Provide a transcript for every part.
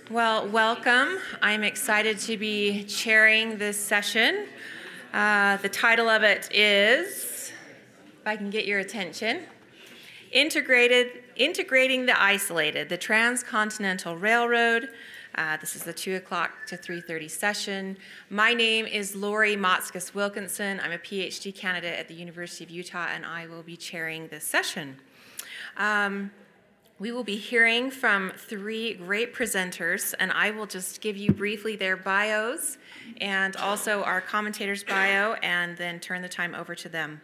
Well, welcome. I'm excited to be chairing this session. The title of it is, if I can get your attention, Integrating the Isolated, the Transcontinental Railroad. This is the 2 o'clock to 3:30 session. My name is Lori Motzkus Wilkinson. I'm a PhD candidate at the University of Utah, and I will be chairing this session. We will be hearing from three great presenters, and I will just give you briefly their bios and also our commentator's bio, and then turn the time over to them.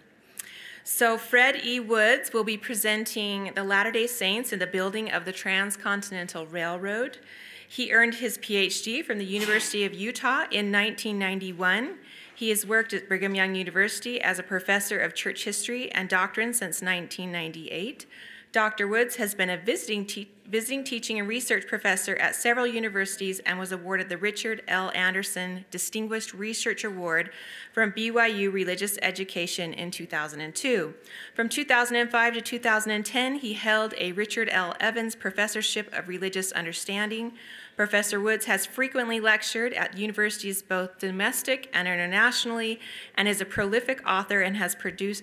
So Fred E. Woods will be presenting the Latter-day Saints in the building of the Transcontinental Railroad. He earned his PhD from the University of Utah in 1991. He has worked at Brigham Young University as a professor of church history and doctrine since 1998. Dr. Woods has been a visiting teaching and research professor at several universities and was awarded the Richard L. Anderson Distinguished Research Award from BYU Religious Education in 2002. From 2005 to 2010, he held a Richard L. Evans Professorship of Religious Understanding. Professor Woods has frequently lectured at universities both domestic and internationally, and is a prolific author and has produced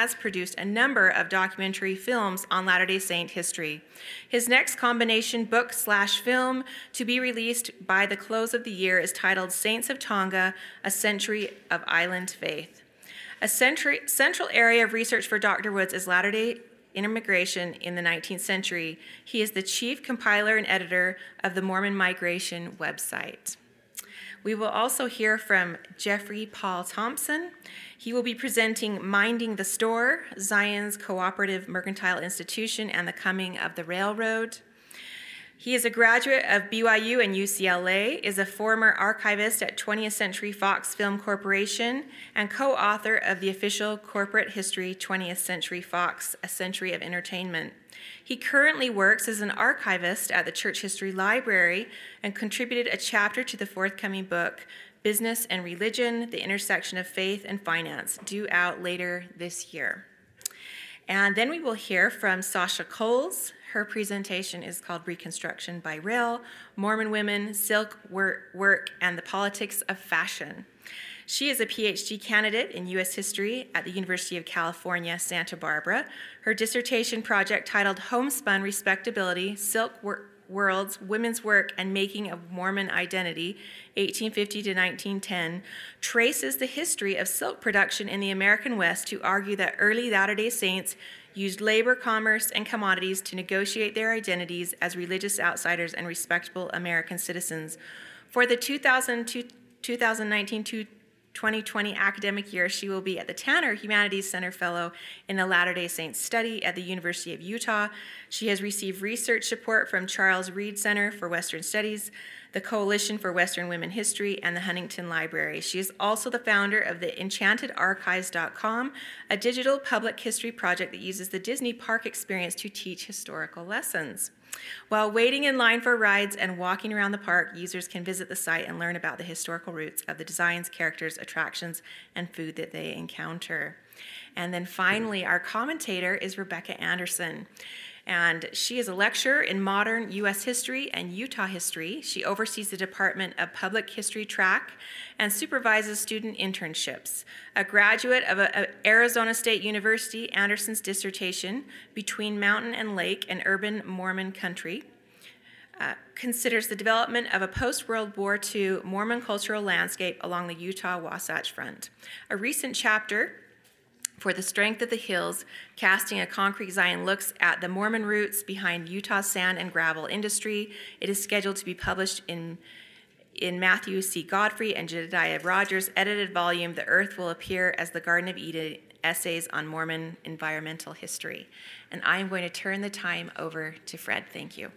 a number of documentary films on Latter-day Saint history. His next combination book/film to be released by the close of the year is titled Saints of Tonga, A Century of Island Faith. A central area of research for Dr. Woods is Latter-day Immigration in the 19th century. He is the chief compiler and editor of the Mormon Migration website. We will also hear from Jeffrey Paul Thompson. He will be presenting Minding the Store, Zion's Cooperative Mercantile Institution and the Coming of the Railroad. He is a graduate of BYU and UCLA, is a former archivist at 20th Century Fox Film Corporation, and co-author of the official corporate history 20th Century Fox, A Century of Entertainment. He currently works as an archivist at the Church History Library and contributed a chapter to the forthcoming book, Business and Religion, The Intersection of Faith and Finance, due out later this year. And then we will hear from Sasha Coles. Her presentation is called Reconstruction by Rail, Mormon Women, Silk Work, and the Politics of Fashion. She is a PhD candidate in U.S. history at the University of California, Santa Barbara. Her dissertation project, titled Homespun Respectability, Silk Worlds, Women's Work, and Making of Mormon Identity, 1850 to 1910, traces the history of silk production in the American West to argue that early Latter-day Saints used labor, commerce, and commodities to negotiate their identities as religious outsiders and respectable American citizens. For the 2019-2020 academic year, she will be at the Tanner Humanities Center Fellow in the Latter-day Saints Study at the University of Utah. She has received research support from Charles Reed Center for Western Studies, the Coalition for Western Women History, and the Huntington Library. She is also the founder of the EnchantedArchives.com, a digital public history project that uses the Disney park experience to teach historical lessons. While waiting in line for rides and walking around the park, users can visit the site and learn about the historical roots of the designs, characters, attractions, and food that they encounter. And then finally, our commentator is Rebecca Anderson. And she is a lecturer in modern U.S. history and Utah history. She oversees the Department of Public History track and supervises student internships. A graduate of Arizona State University, Anderson's dissertation, Between Mountain and Lake, an Urban Mormon Country, considers the development of a post-World War II Mormon cultural landscape along the Utah-Wasatch Front. A recent chapter, For the Strength of the Hills, Casting a Concrete Zion, looks at the Mormon roots behind Utah's sand and gravel industry. It is scheduled to be published in Matthew C. Godfrey and Jedediah Rogers' edited volume, The Earth Will Appear as the Garden of Eden, Essays on Mormon Environmental History. And I am going to turn the time over to Fred. Thank you.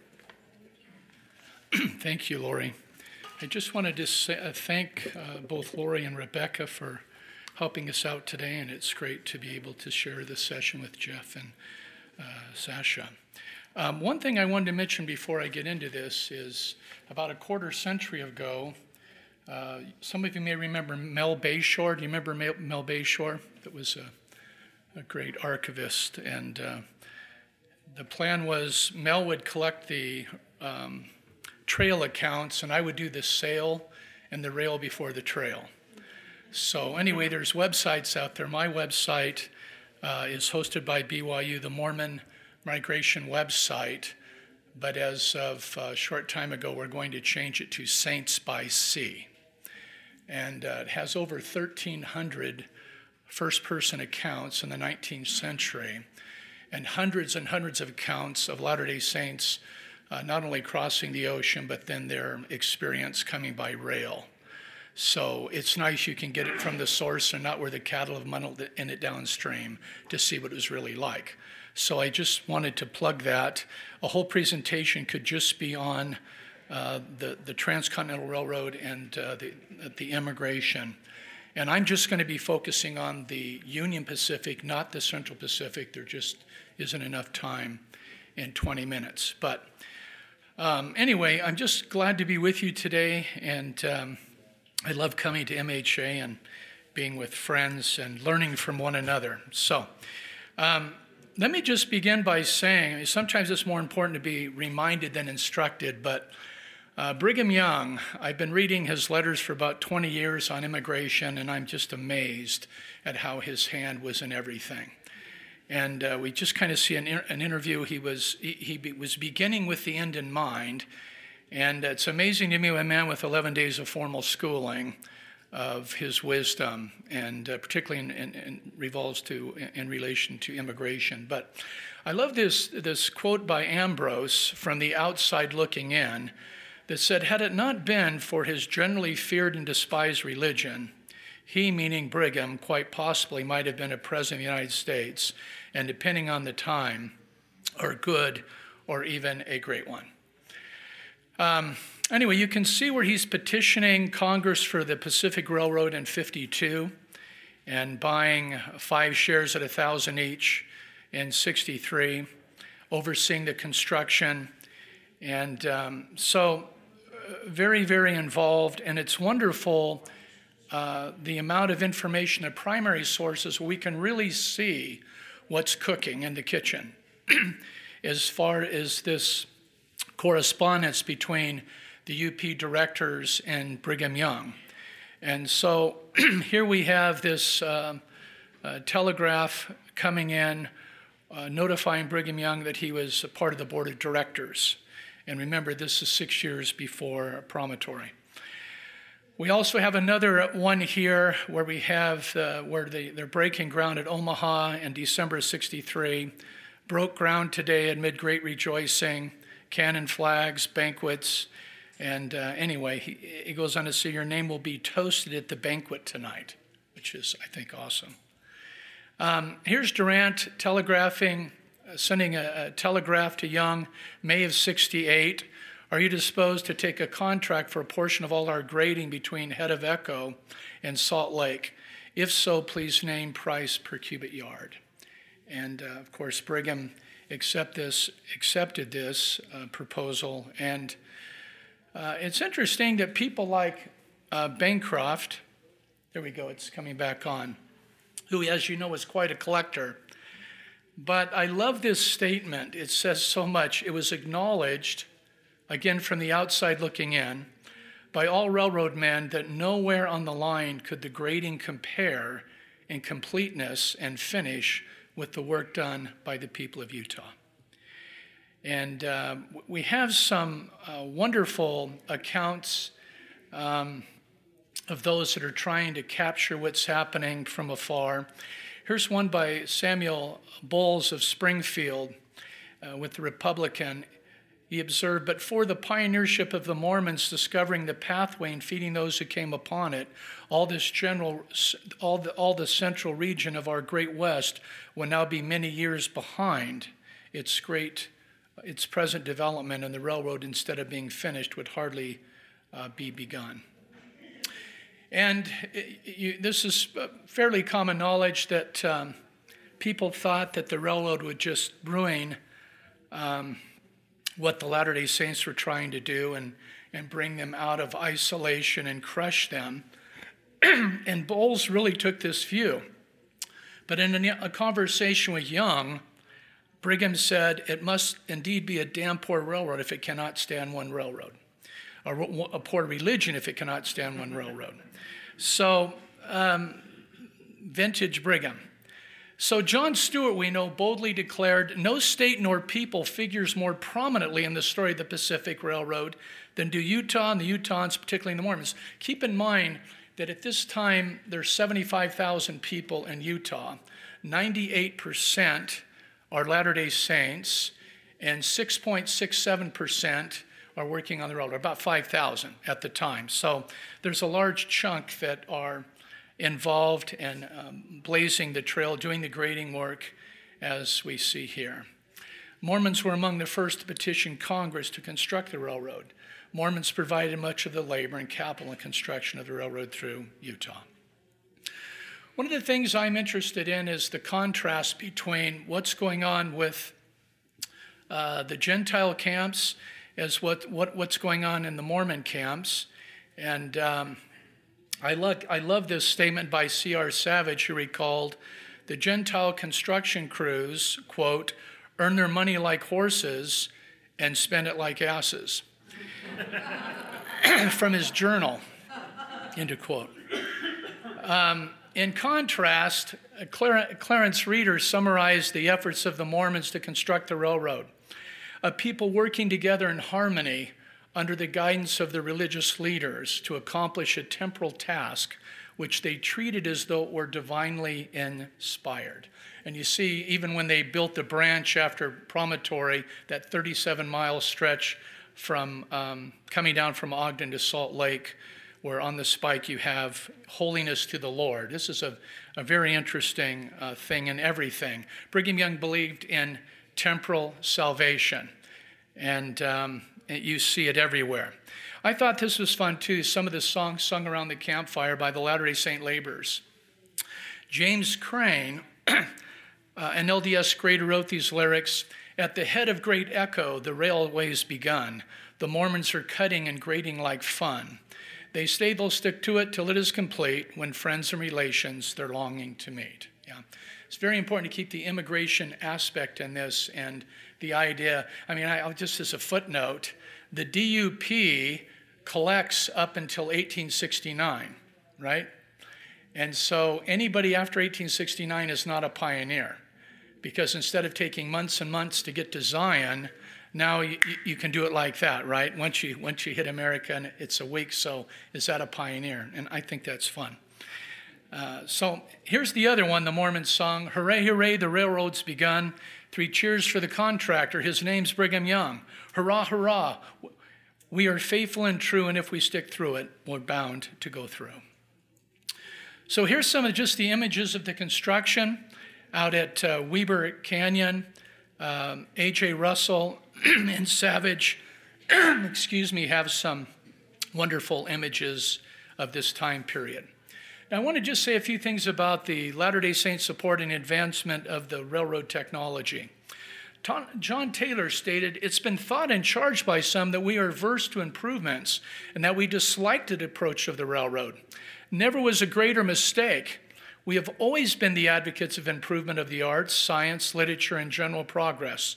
Thank you, Lori. I just wanted to thank both Lori and Rebecca for helping us out today, and it's great to be able to share this session with Jeff and Sasha. One thing I wanted to mention before I get into this is about a quarter century ago, some of you may remember Mel Bayshore. Do you remember Mel Bayshore? That was a great archivist, and the plan was Mel would collect the trail accounts, and I would do the sail and the rail before the trail. So anyway, there's websites out there. My website is hosted by BYU, the Mormon Migration website, but as of a short time ago, we're going to change it to Saints by Sea. And it has over 1,300 first-person accounts in the 19th century, and hundreds of accounts of Latter-day Saints not only crossing the ocean, but then their experience coming by rail. So it's nice you can get it from the source and not where the cattle have muddled in it downstream to see what it was really like. So I just wanted to plug that. A whole presentation could just be on the Transcontinental Railroad and the immigration. And I'm just going to be focusing on the Union Pacific, not the Central Pacific. There just isn't enough time in 20 minutes. But anyway, I'm just glad to be with you today, and I love coming to MHA and being with friends and learning from one another. So let me just begin by saying, sometimes it's more important to be reminded than instructed, but Brigham Young, I've been reading his letters for about 20 years on immigration, and I'm just amazed at how his hand was in everything. And we just kind of see an interview. He was beginning with the end in mind, and it's amazing to me a man with 11 days of formal schooling of his wisdom, and particularly in relation to immigration. But I love this quote by Ambrose from The Outside Looking In that said, "Had it not been for his generally feared and despised religion, he," meaning Brigham, "quite possibly might have been a president of the United States, and depending on the time, or good, or even a great one." Anyway, you can see where he's petitioning Congress for the Pacific Railroad in 52 and buying 5 shares at $1,000 each in 63, overseeing the construction. And so very, very involved. And it's wonderful the amount of information, the primary sources, where we can really see what's cooking in the kitchen as far as this correspondence between the UP directors and Brigham Young. And so here we have this telegraph coming in, notifying Brigham Young that he was a part of the board of directors. And remember, this is 6 years before Promontory. We also have another one here where we have where they're breaking ground at Omaha in December 63. Broke ground today amid great rejoicing, cannon flags, banquets. And anyway, he goes on to say, "Your name will be toasted at the banquet tonight," which is, I think, awesome. Here's Durant sending a telegraph to Young, May of 68. "Are you disposed to take a contract for a portion of all our grading between Head of Echo and Salt Lake? If so, please name price per cubic yard." And of course, Brigham accepted this proposal. And it's interesting that people like Bancroft, there we go, it's coming back on, who, as you know, is quite a collector. But I love this statement. It says so much. "It was acknowledged, again from the outside looking in, by all railroad men that nowhere on the line could the grading compare in completeness and finish with the work done by the people of Utah." And we have some wonderful accounts of those that are trying to capture what's happening from afar. Here's one by Samuel Bowles of Springfield with the Republican. He observed, "But for the pioneership of the Mormons discovering the pathway and feeding those who came upon it, all the central region of our great West will now be many years behind its present development, and the railroad, instead of being finished, would hardly be begun." And this is fairly common knowledge that people thought that the railroad would just ruin what the Latter-day Saints were trying to do and bring them out of isolation and crush them. And Bowles really took this view. But in a conversation with Young, Brigham said, "It must indeed be a damn poor railroad if it cannot stand one railroad." a poor religion if it cannot stand one railroad. So, vintage Brigham. So John Stewart, we know, boldly declared, "No state nor people figures more prominently in the story of the Pacific Railroad than do Utah and the Utahns, particularly the Mormons." Keep in mind that at this time, there's 75,000 people in Utah. 98% are Latter-day Saints, and 6.67% are working on the railroad, about 5,000 at the time. So there's a large chunk that are involved in blazing the trail, doing the grading work, as we see here. Mormons were among the first to petition Congress to construct the railroad. Mormons provided much of the labor and capital and construction of the railroad through Utah. One of the things I'm interested in is the contrast between what's going on with the Gentile camps as what's going on in the Mormon camps. And I love this statement by C.R. Savage, who recalled, "The Gentile construction crews, quote, earn their money like horses and spend it like asses." From his journal, end quote. In contrast, Clarence Reeder summarized the efforts of the Mormons to construct the railroad, a people working together in harmony under the guidance of the religious leaders to accomplish a temporal task which they treated as though it were divinely inspired. And you see, even when they built the branch after Promontory, that 37-mile stretch from coming down from Ogden to Salt Lake, where on the spike you have holiness to the Lord. This is a very interesting thing in everything. Brigham Young believed in temporal salvation, and you see it everywhere. I thought this was fun too, some of the songs sung around the campfire by the Latter-day Saint laborers. James Crane, an LDS grader, wrote these lyrics: "At the head of great echo, the railway's begun. The Mormons are cutting and grading like fun. They say they'll stick to it till it is complete, when friends and relations they're longing to meet." Yeah. It's very important to keep the immigration aspect in this, and the idea, I'll just as a footnote, the DUP collects up until 1869, right? And so anybody after 1869 is not a pioneer, because instead of taking months and months to get to Zion, now you can do it like that, right? Once you hit America and it's a week, so is that a pioneer? And I think that's fun. So here's the other one, the Mormon song: "Hooray, hooray, the railroad's begun. 3 cheers for the contractor, his name's Brigham Young. Hurrah, hurrah, we are faithful and true, and if we stick through it, we're bound to go through." So here's some of just the images of the construction out at Weber Canyon. A.J. Russell and Savage, have some wonderful images of this time period. Now, I want to just say a few things about the Latter-day Saint support and advancement of the railroad technology. John Taylor stated, "It's been thought and charged by some that we are averse to improvements and that we dislike the approach of the railroad. Never was a greater mistake. We have always been the advocates of improvement of the arts, science, literature, and general progress."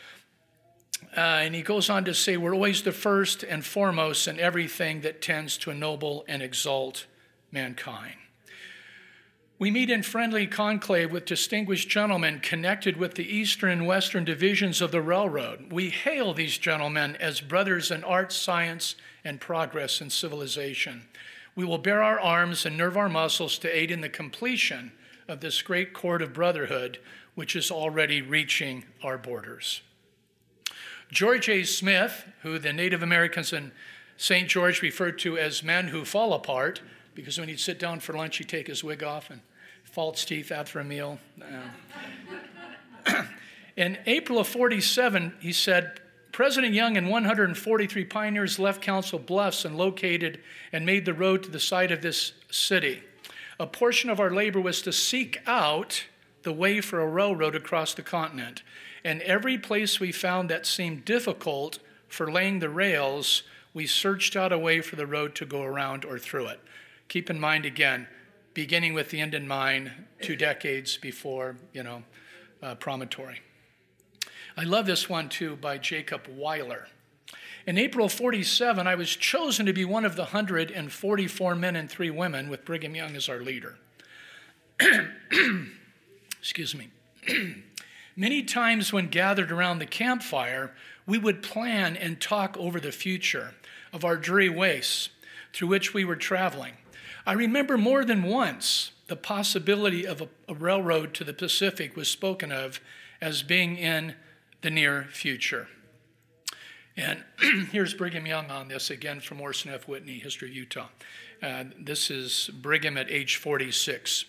And he goes on to say, "We're always the first and foremost in everything that tends to ennoble and exalt mankind." We meet in friendly conclave with distinguished gentlemen connected with the eastern and western divisions of the railroad. We hail these gentlemen as brothers in art, science, and progress in civilization. We will bear our arms and nerve our muscles to aid in the completion of this great cord of brotherhood, which is already reaching our borders. George A. Smith, who the Native Americans in St. George referred to as men who fall apart, because when he'd sit down for lunch, he'd take his wig off and false teeth after a meal. In April of 47, he said, "President Young and 143 pioneers left Council Bluffs and located and made the road to the site of this city. A portion of our labor was to seek out the way for a railroad across the continent. And every place we found that seemed difficult for laying the rails, we searched out a way for the road to go around or through it." Keep in mind again, beginning with the end in mind, 2 decades before, Promontory. I love this one too by Jacob Weiler. In April of 47, I was chosen to be one of the 144 men and 3 women with Brigham Young as our leader. Excuse me. Many times when gathered around the campfire, we would plan and talk over the future of our dreary wastes through which we were traveling. I remember more than once the possibility of a railroad to the Pacific was spoken of as being in the near future. And here's Brigham Young on this again from Orson F. Whitney, History of Utah. This is Brigham at age 46.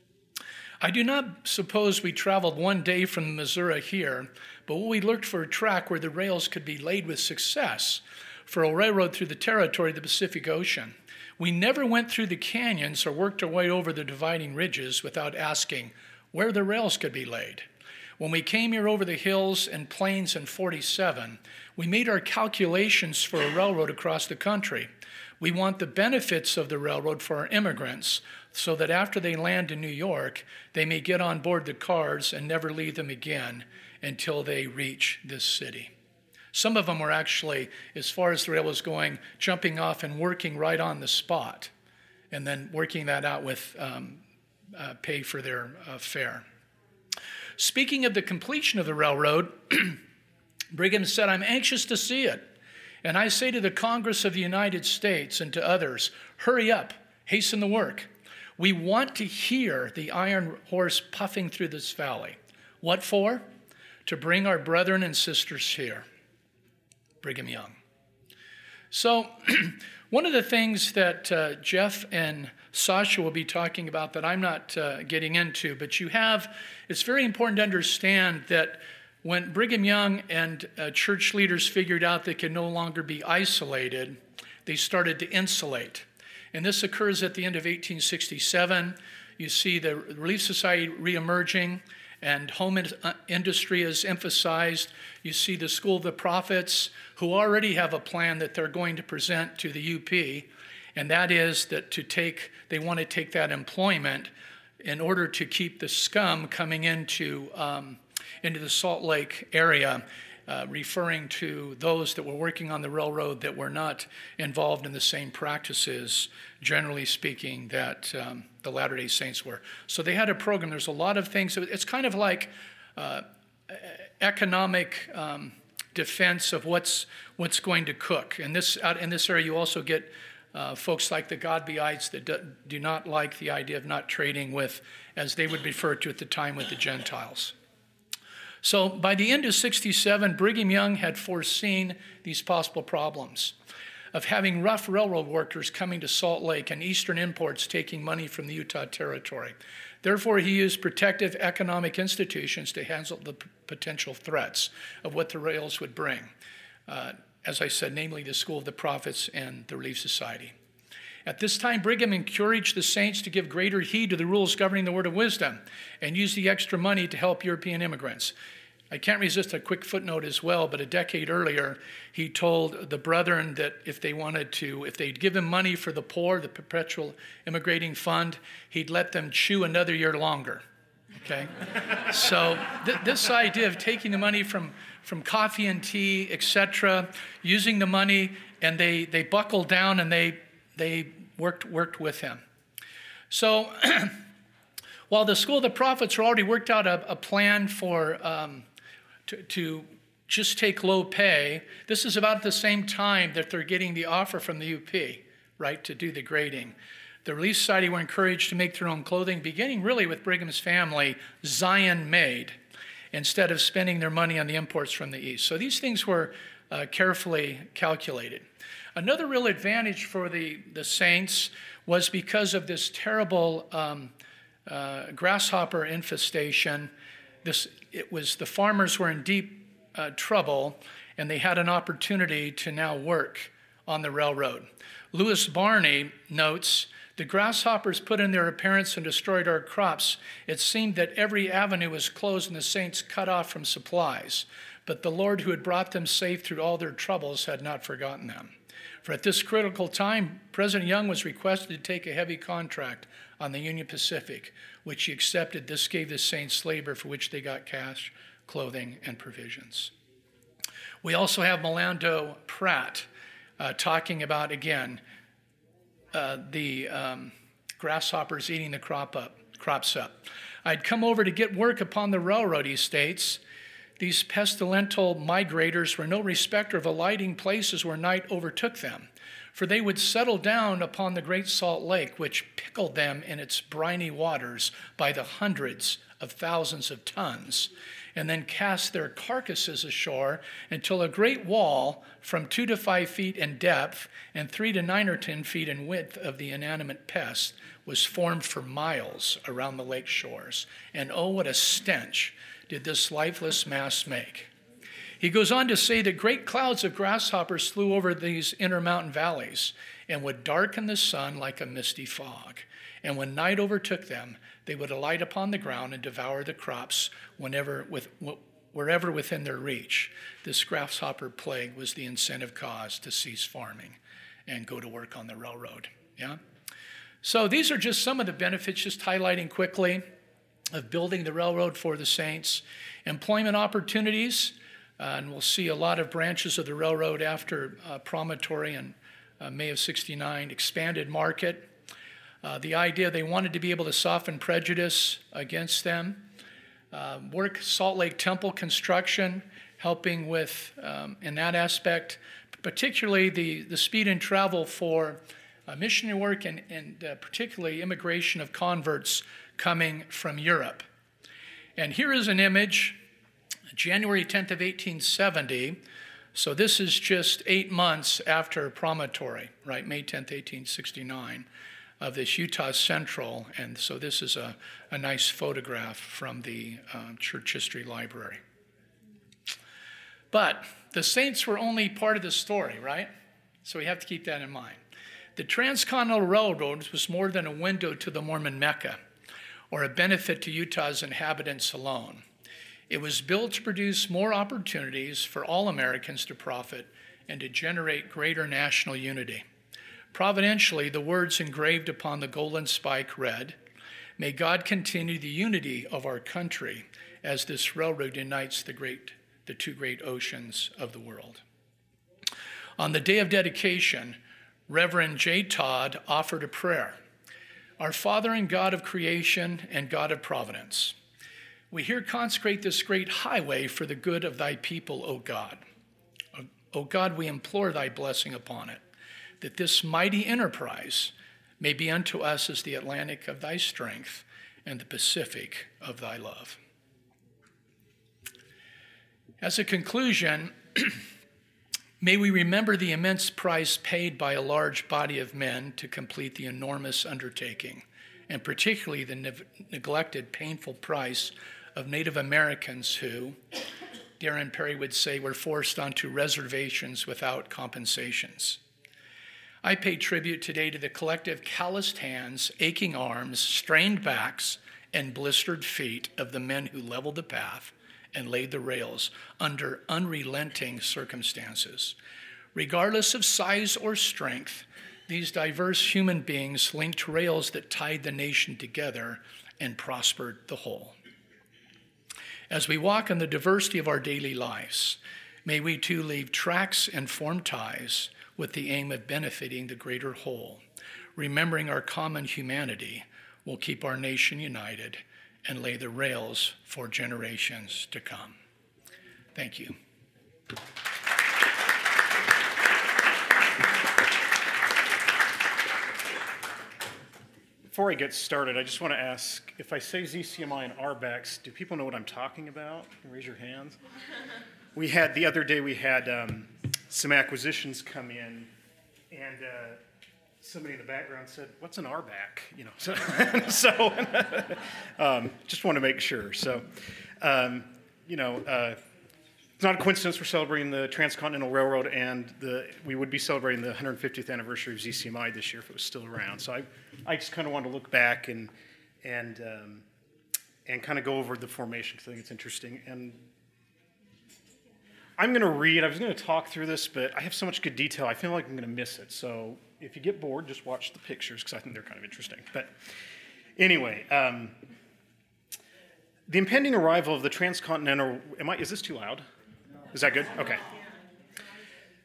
I do not suppose we traveled one day from Missouri here, but we looked for a track where the rails could be laid with success for a railroad through the territory of the Pacific Ocean. We never went through the canyons or worked our way over the dividing ridges without asking where the rails could be laid. When we came here over the hills and plains in 47, we made our calculations for a railroad across the country. We want the benefits of the railroad for our immigrants so that after they land in New York, they may get on board the cars and never leave them again until they reach this city. Some of them were actually, as far as the rail was going, jumping off and working right on the spot and then working that out with pay for their fare. Speaking of the completion of the railroad, Brigham said, "I'm anxious to see it. And I say to the Congress of the United States and to others, hurry up, hasten the work. We want to hear the iron horse puffing through this valley. What for? To bring our brethren and sisters here." Brigham Young. So one of the things that Jeff and Sasha will be talking about that I'm not getting into, but it's very important to understand that when Brigham Young and church leaders figured out they could no longer be isolated, they started to insulate. And this occurs at the end of 1867. You see the Relief Society reemerging, and home industry is emphasized. You see the School of the Prophets, who already have a plan that they're going to present to the UP, and that is that they want to take that employment in order to keep the scum coming into the Salt Lake area, referring to those that were working on the railroad that were not involved in the same practices, generally speaking, that the Latter-day Saints were. So they had a program. There's a lot of things. It's kind of like economic defense of what's going to cook. In this area, you also get folks like the Godbeites that do not like the idea of not trading with, as they would refer to at the time, with the Gentiles. So by the end of 67, Brigham Young had foreseen these possible problems of having rough railroad workers coming to Salt Lake and Eastern imports taking money from the Utah Territory. Therefore, he used protective economic institutions to handle the potential threats of what the rails would bring. As I said, namely the School of the Prophets and the Relief Society. At this time, Brigham encouraged the saints to give greater heed to the rules governing the word of wisdom and use the extra money to help European immigrants. I can't resist a quick footnote as well, but a decade earlier, he told the brethren that if they'd give him money for the poor, the Perpetual Immigrating Fund, he'd let them chew another year longer. Okay? So this idea of taking the money from coffee and tea, etc., using the money, and they buckled down and they worked with him. So while the School of the Prophets had already worked out a plan for to just take low pay, this is about the same time that they're getting the offer from the UP, right, to do the grading. The Relief Society were encouraged to make their own clothing, beginning really with Brigham's family, Zion made, instead of spending their money on the imports from the East. So these things were carefully calculated. Another real advantage for the saints was because of this terrible grasshopper infestation. The farmers were in deep trouble, and they had an opportunity to now work on the railroad. Lewis Barney notes, "The grasshoppers put in their appearance and destroyed our crops. It seemed that every avenue was closed and the saints cut off from supplies. But the Lord who had brought them safe through all their troubles had not forgotten them. For at this critical time, President Young was requested to take a heavy contract on the Union Pacific, which he accepted. This gave the saints labor for which they got cash, clothing, and provisions." We also have Melando Pratt talking about, again, the grasshoppers eating the crops up. I'd come over to get work upon the railroad, he states. These pestilential migrators were no respecter of alighting places where night overtook them, for they would settle down upon the great salt lake, which pickled them in its briny waters by the hundreds of thousands of tons, and then cast their carcasses ashore until a great wall from 2 to 5 feet in depth and 3 to 9 or 10 feet in width of the inanimate pest was formed for miles around the lake shores. And oh, what a stench did this lifeless mass make. He goes on to say that great clouds of grasshoppers flew over these intermountain valleys and would darken the sun like a misty fog. And when night overtook them, they would alight upon the ground and devour the crops wherever within their reach. This grasshopper plague was the incentive cause to cease farming and go to work on the railroad. Yeah. So these are just some of the benefits, just highlighting quickly, of building the railroad for the saints. Employment opportunities, and we'll see a lot of branches of the railroad after Promontory in May of '69. Expanded market. The idea they wanted to be able to soften prejudice against them. Work Salt Lake Temple construction, helping with, in that aspect, particularly the speed and travel for missionary work and particularly immigration of converts coming from Europe. And here is an image, January 10th of 1870. So this is just 8 months after Promontory, right? May 10th, 1869, of this Utah Central. And so this is a nice photograph from the Church History Library. But the saints were only part of the story, right? So we have to keep that in mind. The Transcontinental Railroad was more than a window to the Mormon Mecca or a benefit to Utah's inhabitants alone. It was built to produce more opportunities for all Americans to profit and to generate greater national unity. Providentially, the words engraved upon the golden spike read, "May God continue the unity of our country as this railroad unites the two great oceans of the world." On the day of dedication, Reverend J. Todd offered a prayer. Our Father and God of creation and God of providence, we here consecrate this great highway for the good of thy people, O God. O God, we implore thy blessing upon it, that this mighty enterprise may be unto us as the Atlantic of thy strength and the Pacific of thy love. As a conclusion, may we remember the immense price paid by a large body of men to complete the enormous undertaking, and particularly the neglected, painful price of Native Americans who, Darren Perry would say, were forced onto reservations without compensations. I pay tribute today to the collective calloused hands, aching arms, strained backs, and blistered feet of the men who leveled the path and laid the rails under unrelenting circumstances. Regardless of size or strength, these diverse human beings linked rails that tied the nation together and prospered the whole. As we walk in the diversity of our daily lives, may we too leave tracks and form ties with the aim of benefiting the greater whole. Remembering our common humanity will keep our nation united and lay the rails for generations to come. Thank you. Before I get started, I just want to ask, if I say ZCMI and RBACs, do people know what I'm talking about? Raise your hands. The other day we had some acquisitions come in, and somebody in the background said, "What's an RBAC?" Just want to make sure. So, it's not a coincidence we're celebrating the Transcontinental Railroad, and we would be celebrating the 150th anniversary of ZCMI this year if it was still around. So I just kind of wanted to look back and kind of go over the formation because I think it's interesting. And I'm going to read. I was going to talk through this, but I have so much good detail. I feel like I'm going to miss it. So if you get bored, just watch the pictures because I think they're kind of interesting. But anyway, the impending arrival of the Transcontinental. Is this too loud? Is that good? Okay.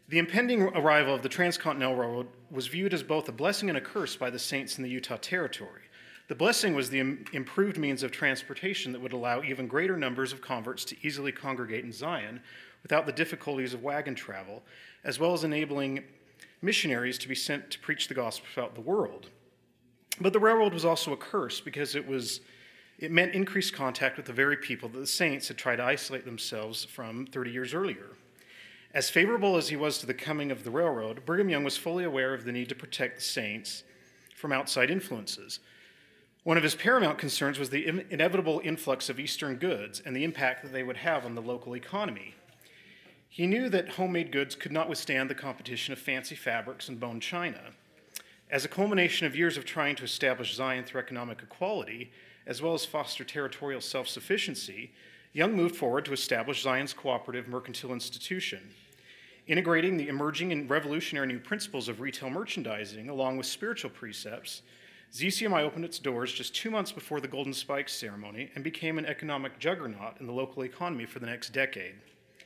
The impending arrival of the Transcontinental Railroad was viewed as both a blessing and a curse by the Saints in the Utah Territory. The blessing was the improved means of transportation that would allow even greater numbers of converts to easily congregate in Zion without the difficulties of wagon travel, as well as enabling missionaries to be sent to preach the gospel throughout the world. But the railroad was also a curse because it meant increased contact with the very people that the Saints had tried to isolate themselves from 30 years earlier. As favorable as he was to the coming of the railroad, Brigham Young was fully aware of the need to protect the Saints from outside influences. One of his paramount concerns was the inevitable influx of Eastern goods and the impact that they would have on the local economy. He knew that homemade goods could not withstand the competition of fancy fabrics and bone china. As a culmination of years of trying to establish Zion through economic equality, as well as foster territorial self-sufficiency, Young moved forward to establish Zion's cooperative mercantile institution. Integrating the emerging and revolutionary new principles of retail merchandising along with spiritual precepts, ZCMI opened its doors just 2 months before the Golden Spikes ceremony and became an economic juggernaut in the local economy for the next decade.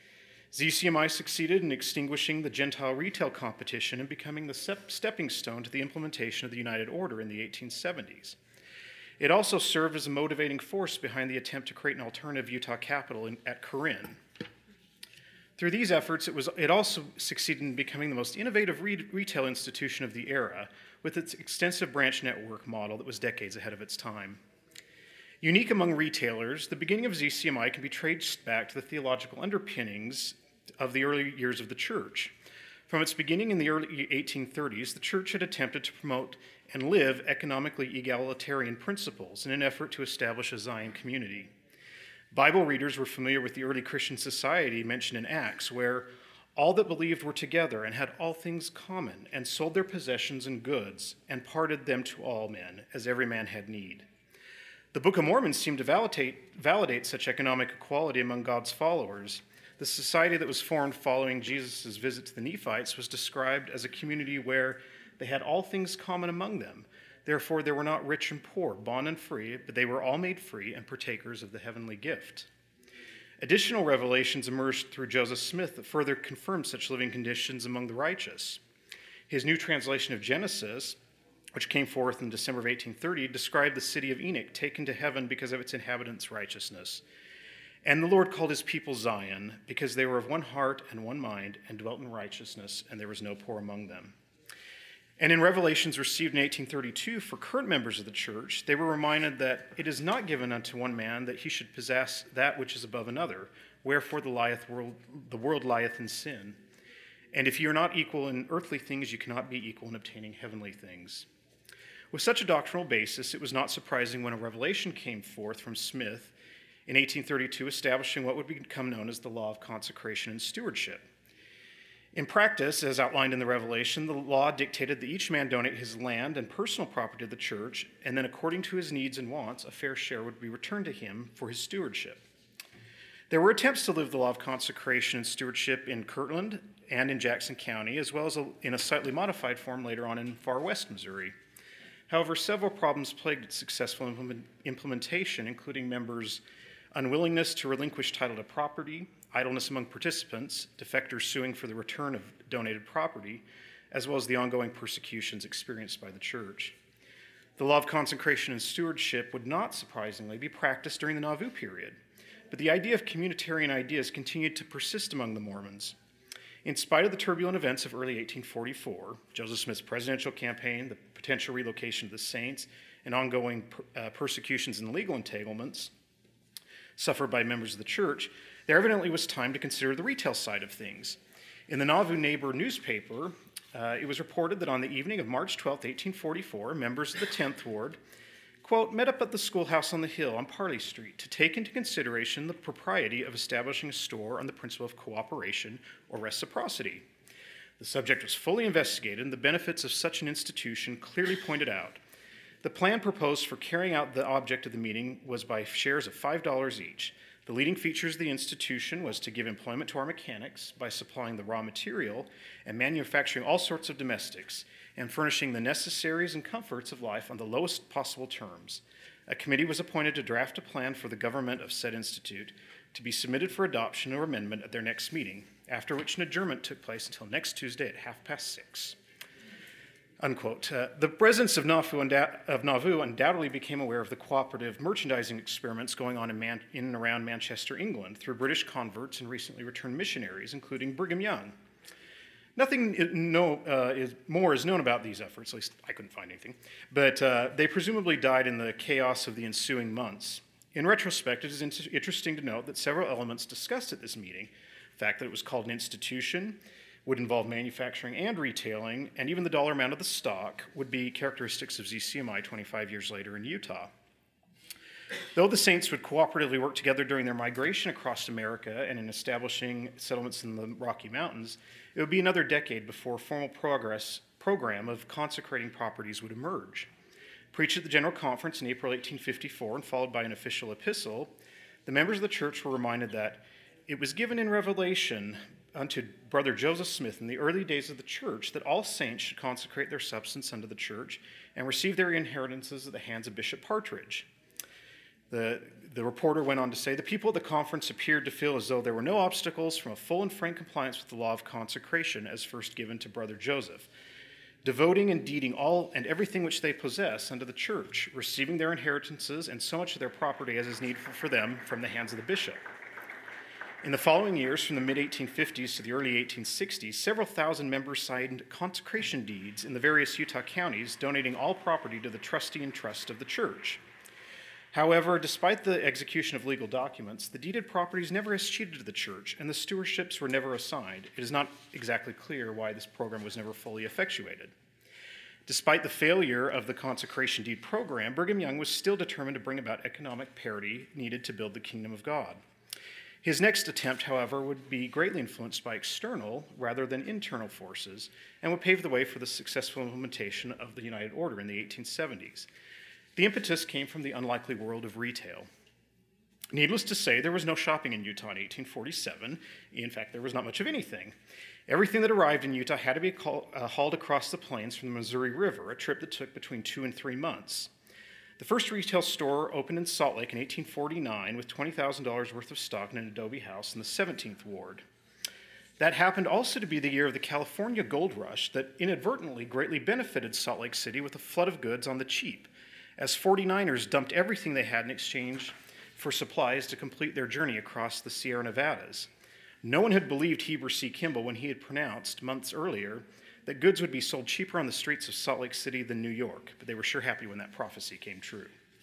ZCMI succeeded in extinguishing the Gentile retail competition and becoming the stepping stone to the implementation of the United Order in the 1870s. It also served as a motivating force behind the attempt to create an alternative Utah capital at Corinne. Through these efforts, it also succeeded in becoming the most innovative retail institution of the era, with its extensive branch network model that was decades ahead of its time. Unique among retailers, the beginning of ZCMI can be traced back to the theological underpinnings of the early years of the church. From its beginning in the early 1830s, the church had attempted to promote and live economically egalitarian principles in an effort to establish a Zion community. Bible readers were familiar with the early Christian society mentioned in Acts, where all that believed were together and had all things common, and sold their possessions and goods, and parted them to all men, as every man had need. The Book of Mormon seemed to validate such economic equality among God's followers. The society that was formed following Jesus' visit to the Nephites was described as a community where they had all things common among them. Therefore, they were not rich and poor, bond and free, but they were all made free and partakers of the heavenly gift. Additional revelations emerged through Joseph Smith that further confirmed such living conditions among the righteous. His new translation of Genesis, which came forth in December of 1830, described the city of Enoch taken to heaven because of its inhabitants' righteousness. And the Lord called his people Zion, because they were of one heart and one mind, and dwelt in righteousness, and there was no poor among them. And in revelations received in 1832 for current members of the church, they were reminded that it is not given unto one man that he should possess that which is above another, wherefore the world lieth in sin. And if you are not equal in earthly things, you cannot be equal in obtaining heavenly things. With such a doctrinal basis, it was not surprising when a revelation came forth from Smith in 1832 establishing what would become known as the law of consecration and stewardship. In practice, as outlined in the Revelation, the law dictated that each man donate his land and personal property to the church, and then according to his needs and wants, a fair share would be returned to him for his stewardship. There were attempts to live the law of consecration and stewardship in Kirtland and in Jackson County, as well as in a slightly modified form later on in Far West Missouri. However, several problems plagued its successful implementation, including members' unwillingness to relinquish title to property, idleness among participants, defectors suing for the return of donated property, as well as the ongoing persecutions experienced by the church. The law of consecration and stewardship would not surprisingly be practiced during the Nauvoo period, but the idea of communitarian ideas continued to persist among the Mormons. In spite of the turbulent events of early 1844, Joseph Smith's presidential campaign, the potential relocation of the Saints, and ongoing persecutions and legal entanglements suffered by members of the church, there evidently was time to consider the retail side of things. In the Nauvoo Neighbor newspaper, it was reported that on the evening of March 12, 1844, members of the 10th Ward, quote, met up at the schoolhouse on the hill on Parley Street to take into consideration the propriety of establishing a store on the principle of cooperation or reciprocity. The subject was fully investigated, and the benefits of such an institution clearly pointed out. The plan proposed for carrying out the object of the meeting was by shares of $5 each. The leading features of the institution was to give employment to our mechanics by supplying the raw material and manufacturing all sorts of domestics and furnishing the necessaries and comforts of life on the lowest possible terms. A committee was appointed to draft a plan for the government of said institute to be submitted for adoption or amendment at their next meeting. after which an adjournment took place until next Tuesday at 6:30. Unquote. The residents of Nauvoo undoubtedly became aware of the cooperative merchandising experiments going on in and around Manchester, England, through British converts and recently returned missionaries, including Brigham Young. Nothing more is known about these efforts, at least I couldn't find anything, but they presumably died in the chaos of the ensuing months. In retrospect, it is interesting to note that several elements discussed at this meeting, the fact that it was called an institution, would involve manufacturing and retailing, and even the dollar amount of the stock would be characteristics of ZCMI 25 years later in Utah. Though the Saints would cooperatively work together during their migration across America and in establishing settlements in the Rocky Mountains, it would be another decade before a formal program of consecrating properties would emerge. Preached at the General Conference in April 1854 and followed by an official epistle, the members of the church were reminded that it was given in revelation unto Brother Joseph Smith in the early days of the church that all saints should consecrate their substance unto the church and receive their inheritances at the hands of Bishop Partridge. The reporter went on to say, the people at the conference appeared to feel as though there were no obstacles from a full and frank compliance with the law of consecration as first given to Brother Joseph, devoting and deeding all and everything which they possess unto the church, receiving their inheritances and so much of their property as is needful for them from the hands of the bishop. In the following years, from the mid-1850s to the early 1860s, several thousand members signed consecration deeds in the various Utah counties, donating all property to the trustee and trust of the church. However, despite the execution of legal documents, the deeded properties never escheated to the church, and the stewardships were never assigned. It is not exactly clear why this program was never fully effectuated. Despite the failure of the consecration deed program, Brigham Young was still determined to bring about economic parity needed to build the kingdom of God. His next attempt, however, would be greatly influenced by external rather than internal forces and would pave the way for the successful implementation of the United Order in the 1870s. The impetus came from the unlikely world of retail. Needless to say, there was no shopping in Utah in 1847. In fact, there was not much of anything. Everything that arrived in Utah had to be hauled across the plains from the Missouri River, a trip that took between 2 and 3 months. The first retail store opened in Salt Lake in 1849 with $20,000 worth of stock in an adobe house in the 17th Ward. That happened also to be the year of the California gold rush that inadvertently greatly benefited Salt Lake City with a flood of goods on the cheap, as 49ers dumped everything they had in exchange for supplies to complete their journey across the Sierra Nevadas. No one had believed Heber C. Kimball when he had pronounced months earlier that goods would be sold cheaper on the streets of Salt Lake City than New York, but they were sure happy when that prophecy came true.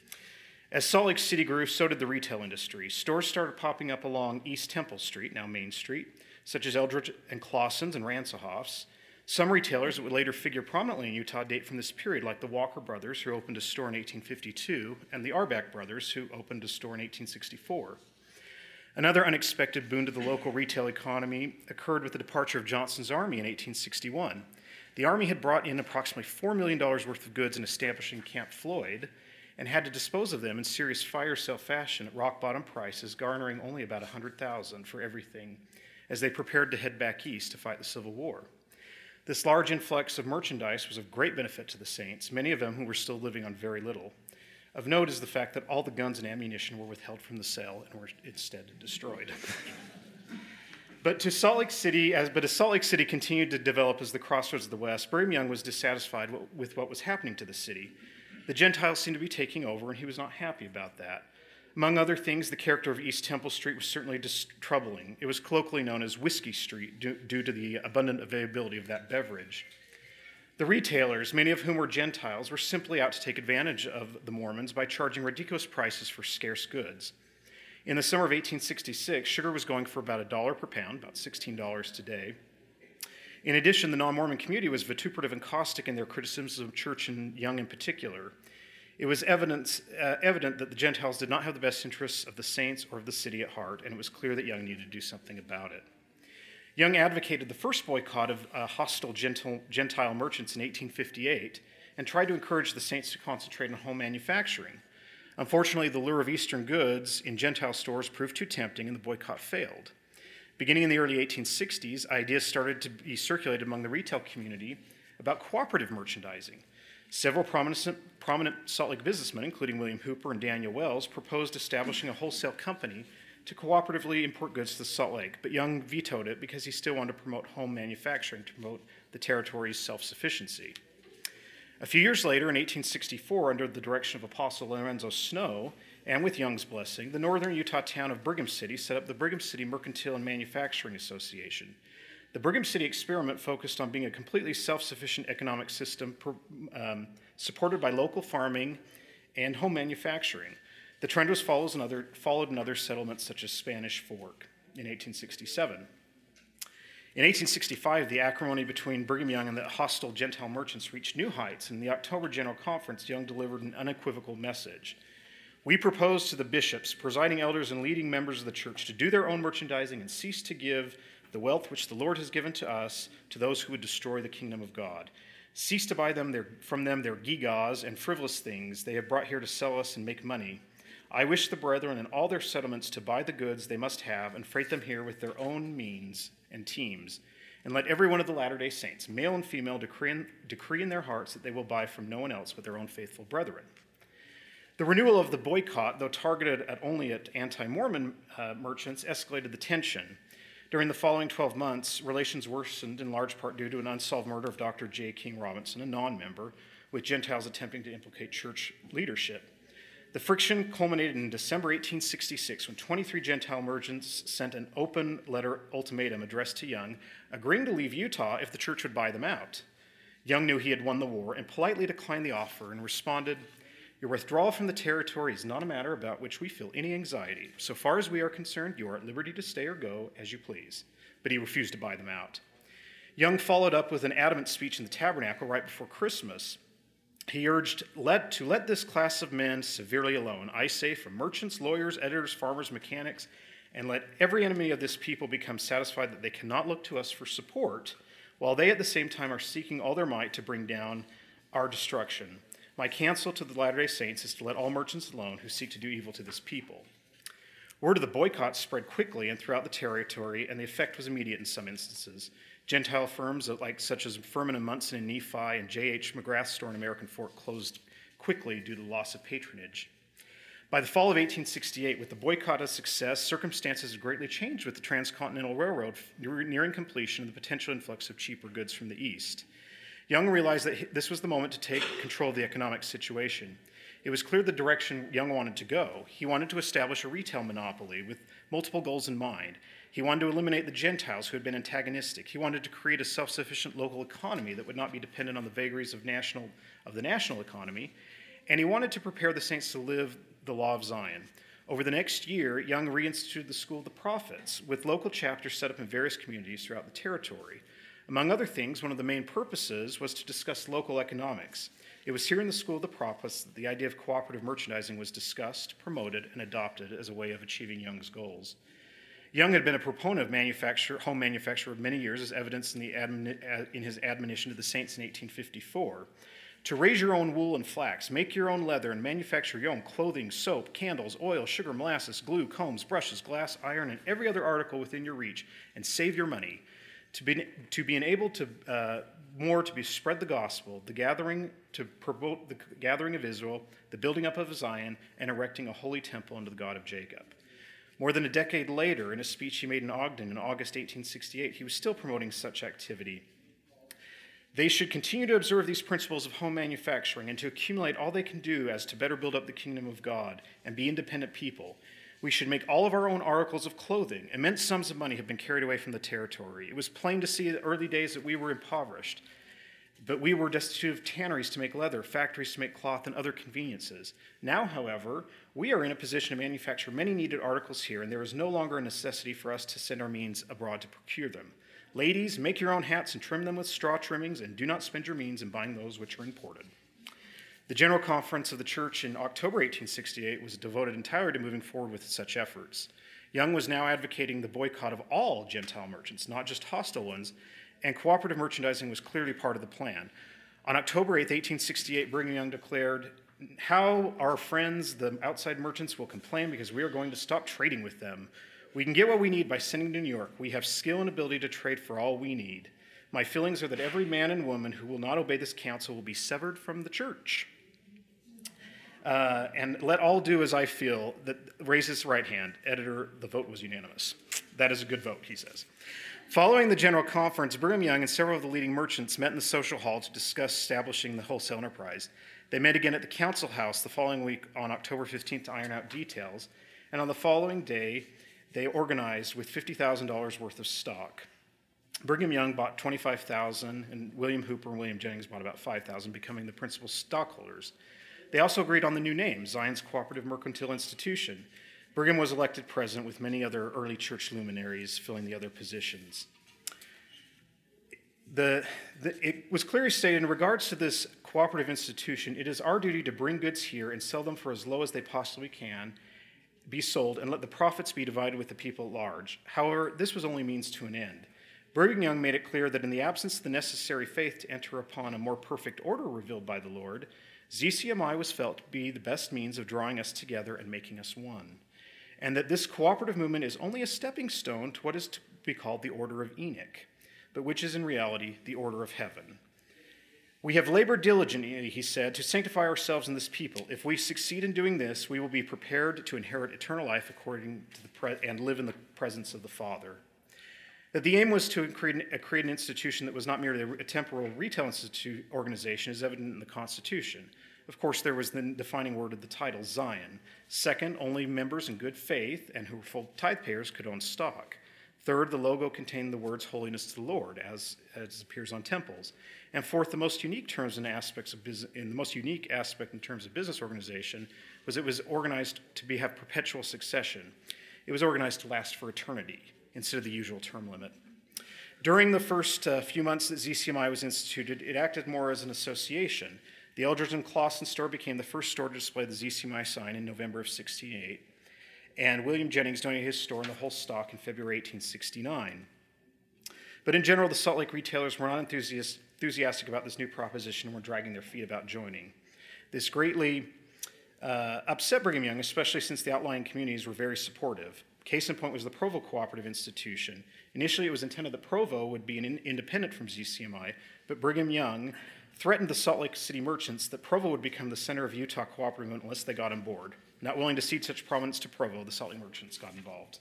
As Salt Lake City grew, so did the retail industry. Stores started popping up along East Temple Street, now Main Street, such as Eldridge and Clausen's and Ransohoff's. Some retailers that would later figure prominently in Utah date from this period, like the Walker Brothers, who opened a store in 1852, and the Arbach Brothers, who opened a store in 1864. Another unexpected boon to the local retail economy occurred with the departure of Johnson's Army in 1861. The Army had brought in approximately $4 million worth of goods in establishing Camp Floyd and had to dispose of them in serious fire sale fashion at rock-bottom prices, garnering only about $100,000 for everything as they prepared to head back east to fight the Civil War. This large influx of merchandise was of great benefit to the Saints, many of them who were still living on very little. Of note is the fact that all the guns and ammunition were withheld from the sale and were instead destroyed. But as Salt Lake City continued to develop as the crossroads of the West, Brigham Young was dissatisfied with what was happening to the city. The Gentiles seemed to be taking over, and he was not happy about that. Among other things, the character of East Temple Street was certainly troubling. It was colloquially known as Whiskey Street due to the abundant availability of that beverage. The retailers, many of whom were Gentiles, were simply out to take advantage of the Mormons by charging ridiculous prices for scarce goods. In the summer of 1866, sugar was going for about $1 per pound, about $16 today. In addition, the non-Mormon community was vituperative and caustic in their criticisms of Church and Young in particular. It was evident that the Gentiles did not have the best interests of the Saints or of the city at heart, and it was clear that Young needed to do something about it. Young advocated the first boycott of hostile Gentile merchants in 1858 and tried to encourage the Saints to concentrate on home manufacturing. Unfortunately, the lure of Eastern goods in Gentile stores proved too tempting and the boycott failed. Beginning in the early 1860s, ideas started to be circulated among the retail community about cooperative merchandising. Several prominent Salt Lake businessmen, including William Hooper and Daniel Wells, proposed establishing a wholesale company to cooperatively import goods to Salt Lake, but Young vetoed it because he still wanted to promote home manufacturing to promote the territory's self-sufficiency. A few years later, in 1864, under the direction of Apostle Lorenzo Snow, and with Young's blessing, the northern Utah town of Brigham City set up the Brigham City Mercantile and Manufacturing Association. The Brigham City experiment focused on being a completely self-sufficient economic system supported by local farming and home manufacturing. The trend was followed in other settlements such as Spanish Fork in 1867. In 1865, the acrimony between Brigham Young and the hostile Gentile merchants reached new heights. In the October General Conference, Young delivered an unequivocal message. We propose to the bishops, presiding elders, and leading members of the church to do their own merchandising and cease to give the wealth which the Lord has given to us to those who would destroy the kingdom of God. Cease to buy from them their gewgaws and frivolous things they have brought here to sell us and make money. I wish the brethren in all their settlements to buy the goods they must have and freight them here with their own means and teams. And let every one of the Latter-day Saints, male and female, decree in their hearts that they will buy from no one else but their own faithful brethren. The renewal of the boycott, though targeted only at anti-Mormon merchants, escalated the tension. During the following 12 months, relations worsened in large part due to an unsolved murder of Dr. J. King Robinson, a non-member, with Gentiles attempting to implicate church leadership. The friction culminated in December 1866 when 23 Gentile merchants sent an open letter ultimatum addressed to Young, agreeing to leave Utah if the church would buy them out. Young knew he had won the war and politely declined the offer and responded, "Your withdrawal from the territory is not a matter about which we feel any anxiety. So far as we are concerned, you are at liberty to stay or go as you please." But he refused to buy them out. Young followed up with an adamant speech in the Tabernacle right before Christmas. He urged to let this class of men severely alone. I say, from merchants, lawyers, editors, farmers, mechanics, and let every enemy of this people become satisfied that they cannot look to us for support, while they at the same time are seeking all their might to bring down our destruction. My counsel to the Latter-day Saints is to let all merchants alone who seek to do evil to this people. Word of the boycott spread quickly and throughout the territory, and the effect was immediate in some instances. Gentile firms such as Furman and Munson in Nephi and J.H. McGrath's store in American Fork closed quickly due to loss of patronage. By the fall of 1868, with the boycott a success, circumstances had greatly changed with the Transcontinental Railroad nearing completion and the potential influx of cheaper goods from the east. Young realized that this was the moment to take control of the economic situation. It was clear the direction Young wanted to go. He wanted to establish a retail monopoly with multiple goals in mind. He wanted to eliminate the Gentiles who had been antagonistic. He wanted to create a self-sufficient local economy that would not be dependent on the vagaries of the national economy. And he wanted to prepare the saints to live the law of Zion. Over the next year, Young reinstituted the School of the Prophets, with local chapters set up in various communities throughout the territory. Among other things, one of the main purposes was to discuss local economics. It was here in the School of the Prophets that the idea of cooperative merchandising was discussed, promoted, and adopted as a way of achieving Young's goals. Young had been a proponent of home manufacture for many years, as evidenced in his admonition to the saints in 1854. To raise your own wool and flax, make your own leather, and manufacture your own clothing, soap, candles, oil, sugar, molasses, glue, combs, brushes, glass, iron, and every other article within your reach, and save your money. To be enabled to spread the gospel, to promote the gathering of Israel, the building up of Zion, and erecting a holy temple unto the God of Jacob. More than a decade later, in a speech he made in Ogden in August 1868, he was still promoting such activity. They should continue to observe these principles of home manufacturing and to accumulate all they can do as to better build up the kingdom of God and be independent people. We should make all of our own articles of clothing. Immense sums of money have been carried away from the territory. It was plain to see in the early days that we were impoverished, but we were destitute of tanneries to make leather, factories to make cloth, and other conveniences. Now, however, we are in a position to manufacture many needed articles here, and there is no longer a necessity for us to send our means abroad to procure them. Ladies, make your own hats and trim them with straw trimmings, and do not spend your means in buying those which are imported. The General Conference of the Church in October 1868 was devoted entirely to moving forward with such efforts. Young was now advocating the boycott of all Gentile merchants, not just hostile ones, and cooperative merchandising was clearly part of the plan. On October 8, 1868, Brigham Young declared, "How our friends, the outside merchants, will complain because we are going to stop trading with them. We can get what we need by sending to New York. We have skill and ability to trade for all we need. My feelings are that every man and woman who will not obey this counsel will be severed from the church." And let all do as I feel. That raise his right hand. Editor, the vote was unanimous. That is a good vote, he says. Following the general conference, Brigham Young and several of the leading merchants met in the social hall to discuss establishing the wholesale enterprise. They met again at the council house the following week on October 15th to iron out details. And on the following day, they organized with $50,000 worth of stock. Brigham Young bought $25,000, and William Hooper and William Jennings bought about $5,000, becoming the principal stockholders. They also agreed on the new name, Zion's Cooperative Mercantile Institution. Brigham was elected president with many other early church luminaries filling the other positions. It was clearly stated in regards to this cooperative institution, it is our duty to bring goods here and sell them for as low as they possibly can be sold and let the profits be divided with the people at large. However, this was only means to an end. Brigham Young made it clear that in the absence of the necessary faith to enter upon a more perfect order revealed by the Lord, ZCMI was felt to be the best means of drawing us together and making us one, and that this cooperative movement is only a stepping stone to what is to be called the Order of Enoch, but which is in reality the Order of Heaven. We have labored diligently, he said, to sanctify ourselves in this people. If we succeed in doing this, we will be prepared to inherit eternal life according to and live in the presence of the Father. That the aim was to create an institution that was not merely a temporal retail organization is evident in the Constitution. Of course, there was the defining word of the title, Zion. Second, only members in good faith and who were full tithe payers could own stock. Third, the logo contained the words holiness to the Lord, as appears on temples. And fourth, the most unique terms and aspects of business, in the most unique aspect in terms of business organization was it was organized to have perpetual succession. It was organized to last for eternity instead of the usual term limit. During the first few months that ZCMI was instituted, it acted more as an association. The Eldridge & Clawson store became the first store to display the ZCMI sign in November of 1968, and William Jennings donated his store and the whole stock in February 1869. But in general, the Salt Lake retailers were not enthusiastic about this new proposition and were dragging their feet about joining. This greatly upset Brigham Young, especially since the outlying communities were very supportive. Case in point was the Provo Cooperative Institution. Initially, it was intended that Provo would be an independent from ZCMI, but Brigham Young threatened the Salt Lake City merchants that Provo would become the center of Utah cooperative movement unless they got on board. Not willing to cede such prominence to Provo, the Salt Lake merchants got involved.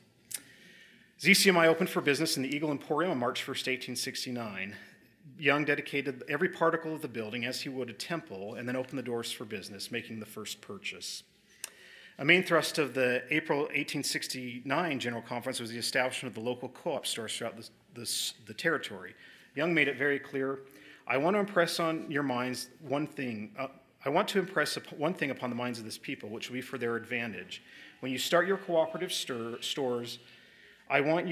ZCMI opened for business in the Eagle Emporium on March 1st, 1869. Young dedicated every particle of the building as he would a temple and then opened the doors for business, making the first purchase. A main thrust of the April 1869 General Conference was the establishment of the local co-op stores throughout the territory. Young made it very clear, I want to impress on your minds one thing. I want to impress one thing upon the minds of this people, which will be for their advantage. When you start your cooperative stores, when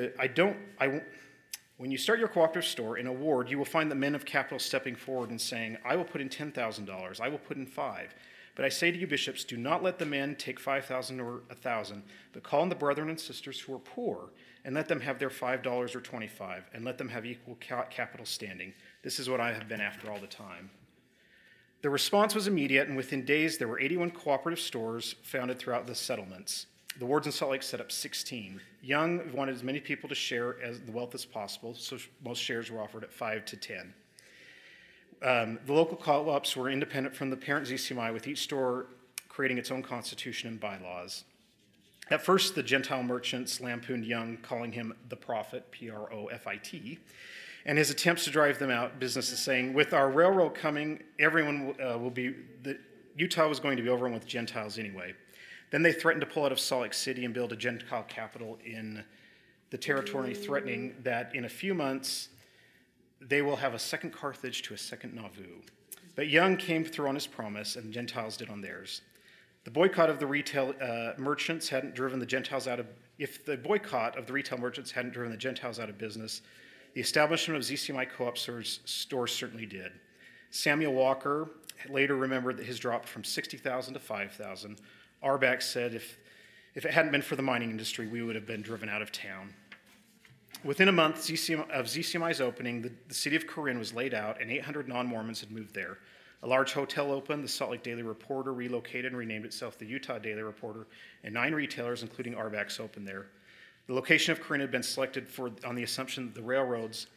you start your cooperative store in a ward, you will find the men of capital stepping forward and saying, I will put in $10,000, I will put in $5,000. But I say to you, bishops, do not let the men take 5,000 or 1,000, but call in the brethren and sisters who are poor, and let them have their $5 or 25, and let them have equal capital standing. This is what I have been after all the time. The response was immediate, and within days there were 81 cooperative stores founded throughout the settlements. The wards in Salt Lake set up 16. Young wanted as many people to share as the wealth as possible, so most shares were offered at 5 to 10. The local co-ops were independent from the parent ZCMI, with each store creating its own constitution and bylaws. At first, the Gentile merchants lampooned Young, calling him the prophet, Profit, and his attempts to drive them out, businesses saying, with our railroad coming, everyone Utah was going to be overrun with Gentiles anyway. Then they threatened to pull out of Salt Lake City and build a Gentile capital in the territory, threatening that in a few months, they will have a second Carthage to a second Nauvoo. But Young came through on his promise, and the Gentiles did on theirs. The boycott of the retail merchants hadn't driven the Gentiles out of. If the boycott of the retail merchants hadn't driven the Gentiles out of business, the establishment of ZCMI co-op stores certainly did. Samuel Walker later remembered that his dropped from 60,000 to 5,000. Arback said, if it hadn't been for the mining industry, we would have been driven out of town. Within a month of ZCMI's opening, the city of Corinne was laid out, and 800 non-Mormons had moved there. A large hotel opened, the Salt Lake Daily Reporter relocated and renamed itself the Utah Daily Reporter, and 9 retailers, including Arback's, opened there. The location of Corinne had been selected on the assumption that the railroads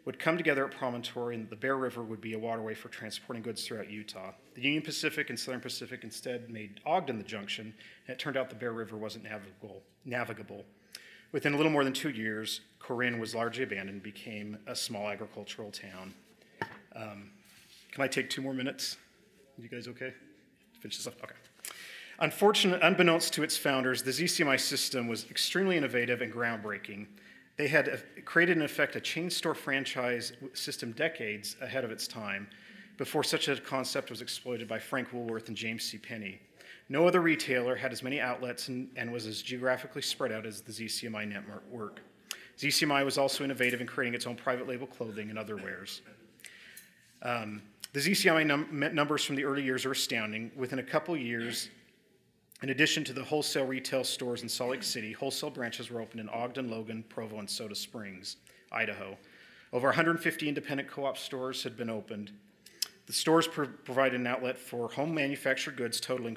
would come together at Promontory, and the Bear River would be a waterway for transporting goods throughout Utah. The Union Pacific and Southern Pacific instead made Ogden the junction, and it turned out the Bear River wasn't navigable. Within a little more than 2 years, Corinne was largely abandoned and became a small agricultural town. Can I take 2 more minutes? You guys okay? Finish this up? Okay. Unbeknownst to its founders, the ZCMI system was extremely innovative and groundbreaking. They had created, in effect, a chain store franchise system decades ahead of its time, before such a concept was exploited by Frank Woolworth and James C. Penney. No other retailer had as many outlets and was as geographically spread out as the ZCMI network. ZCMI was also innovative in creating its own private label clothing and other wares. The ZCMI numbers from the early years are astounding. Within a couple years, in addition to the wholesale retail stores in Salt Lake City, wholesale branches were opened in Ogden, Logan, Provo, and Soda Springs, Idaho. Over 150 independent co-op stores had been opened. The stores provided an outlet for home manufactured goods totaling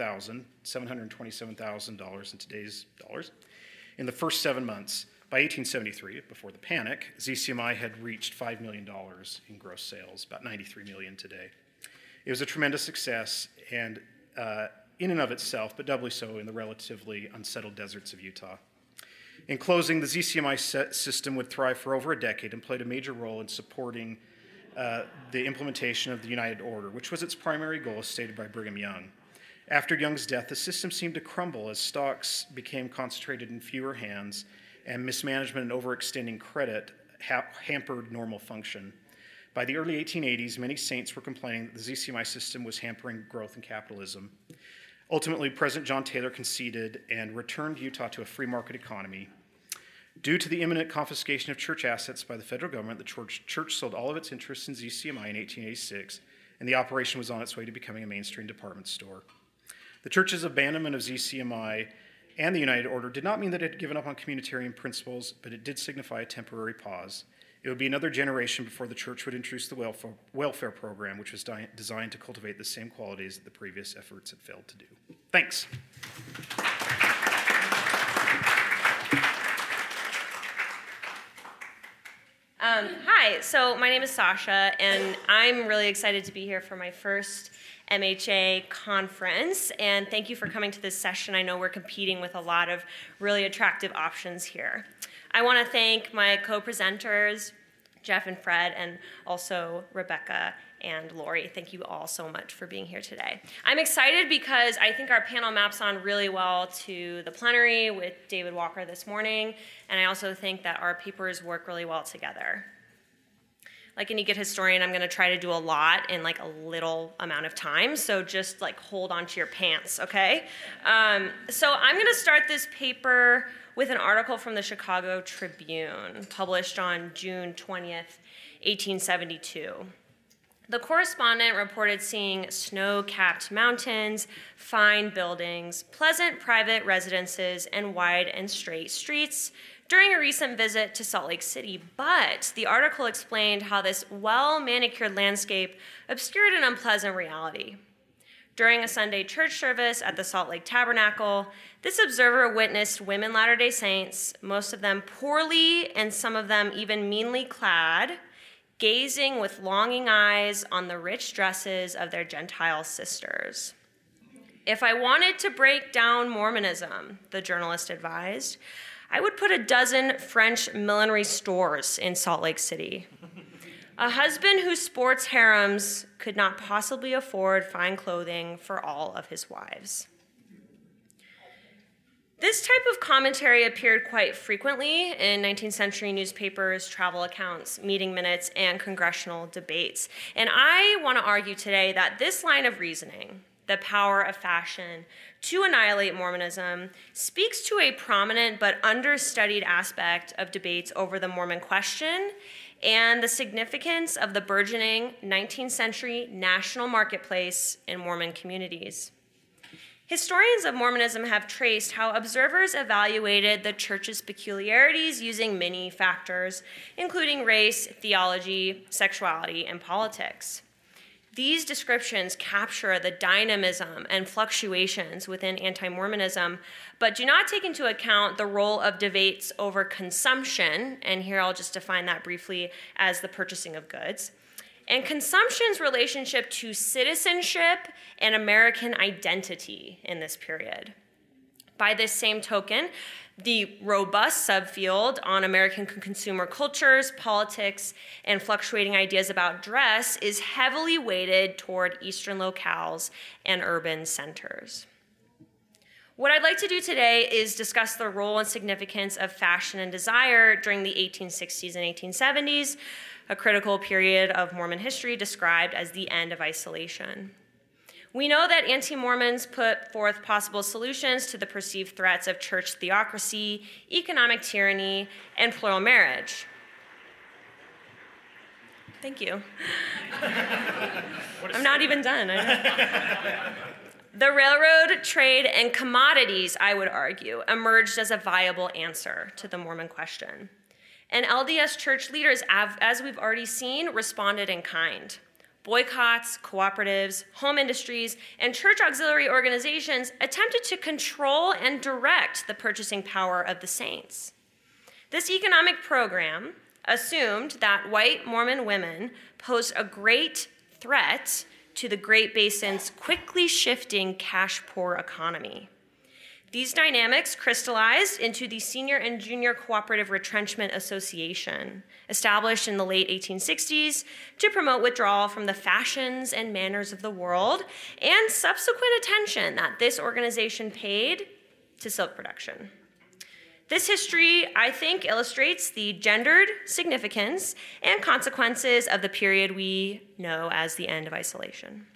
$40,727,000 in today's dollars in the first 7 months. By 1873, before the panic, ZCMI had reached $5 million in gross sales, about $93 million today. It was a tremendous success, and in and of itself, but doubly so in the relatively unsettled deserts of Utah. In closing, the ZCMI system would thrive for over a decade and played a major role in supporting the implementation of the United Order, which was its primary goal as stated by Brigham Young. After Young's death, the system seemed to crumble as stocks became concentrated in fewer hands, and mismanagement and overextending credit hampered normal function. By the early 1880s, many saints were complaining that the ZCMI system was hampering growth and capitalism. Ultimately, President John Taylor conceded and returned Utah to a free market economy. Due to the imminent confiscation of church assets by the federal government, the church sold all of its interests in ZCMI in 1886, and the operation was on its way to becoming a mainstream department store. The church's abandonment of ZCMI and the United Order did not mean that it had given up on communitarian principles, but it did signify a temporary pause. It would be another generation before the church would introduce the welfare program, which was designed to cultivate the same qualities that the previous efforts had failed to do. Thanks. Hi, so my name is Sasha, and I'm really excited to be here for my first MHA conference, and thank you for coming to this session. I know we're competing with a lot of really attractive options here. I want to thank my co-presenters, Jeff and Fred, and also Rebecca and Lori. Thank you all so much for being here today. I'm excited because I think our panel maps on really well to the plenary with David Walker this morning, and I also think that our papers work really well together. Like any good historian, I'm going to try to do a lot in like a little amount of time, so just like hold on to your pants, okay? So I'm going to start this paper with an article from the Chicago Tribune, published on June 20th, 1872. The correspondent reported seeing snow-capped mountains, fine buildings, pleasant private residences, and wide and straight streets during a recent visit to Salt Lake City, but the article explained how this well-manicured landscape obscured an unpleasant reality. During a Sunday church service at the Salt Lake Tabernacle, this observer witnessed women Latter-day Saints, most of them poorly and some of them even meanly clad, gazing with longing eyes on the rich dresses of their Gentile sisters. If I wanted to break down Mormonism, the journalist advised, I would put a dozen French millinery stores in Salt Lake City. A husband who sports harems could not possibly afford fine clothing for all of his wives. This type of commentary appeared quite frequently in 19th century newspapers, travel accounts, meeting minutes, and congressional debates. And I want to argue today that this line of reasoning, the power of fashion to annihilate Mormonism, speaks to a prominent but understudied aspect of debates over the Mormon question and the significance of the burgeoning 19th century national marketplace in Mormon communities. Historians of Mormonism have traced how observers evaluated the church's peculiarities using many factors, including race, theology, sexuality, and politics. These descriptions capture the dynamism and fluctuations within anti-Mormonism, but do not take into account the role of debates over consumption, and here I'll just define that briefly as the purchasing of goods, and consumption's relationship to citizenship and American identity in this period. By this same token, the robust subfield on American consumer cultures, politics, and fluctuating ideas about dress is heavily weighted toward Eastern locales and urban centers. What I'd like to do today is discuss the role and significance of fashion and desire during the 1860s and 1870s, a critical period of Mormon history described as the end of isolation. We know that anti-Mormons put forth possible solutions to the perceived threats of church theocracy, economic tyranny, and plural marriage. Thank you. I'm not even done. The railroad, trade, and commodities, I would argue, emerged as a viable answer to the Mormon question. And LDS church leaders, as we've already seen, responded in kind. Boycotts, cooperatives, home industries, and church auxiliary organizations attempted to control and direct the purchasing power of the saints. This economic program assumed that white Mormon women posed a great threat to the Great Basin's quickly shifting cash-poor economy. These dynamics crystallized into the Senior and Junior Cooperative Retrenchment Association, established in the late 1860s to promote withdrawal from the fashions and manners of the world, and subsequent attention that this organization paid to silk production. This history, I think, illustrates the gendered significance and consequences of the period we know as the end of isolation.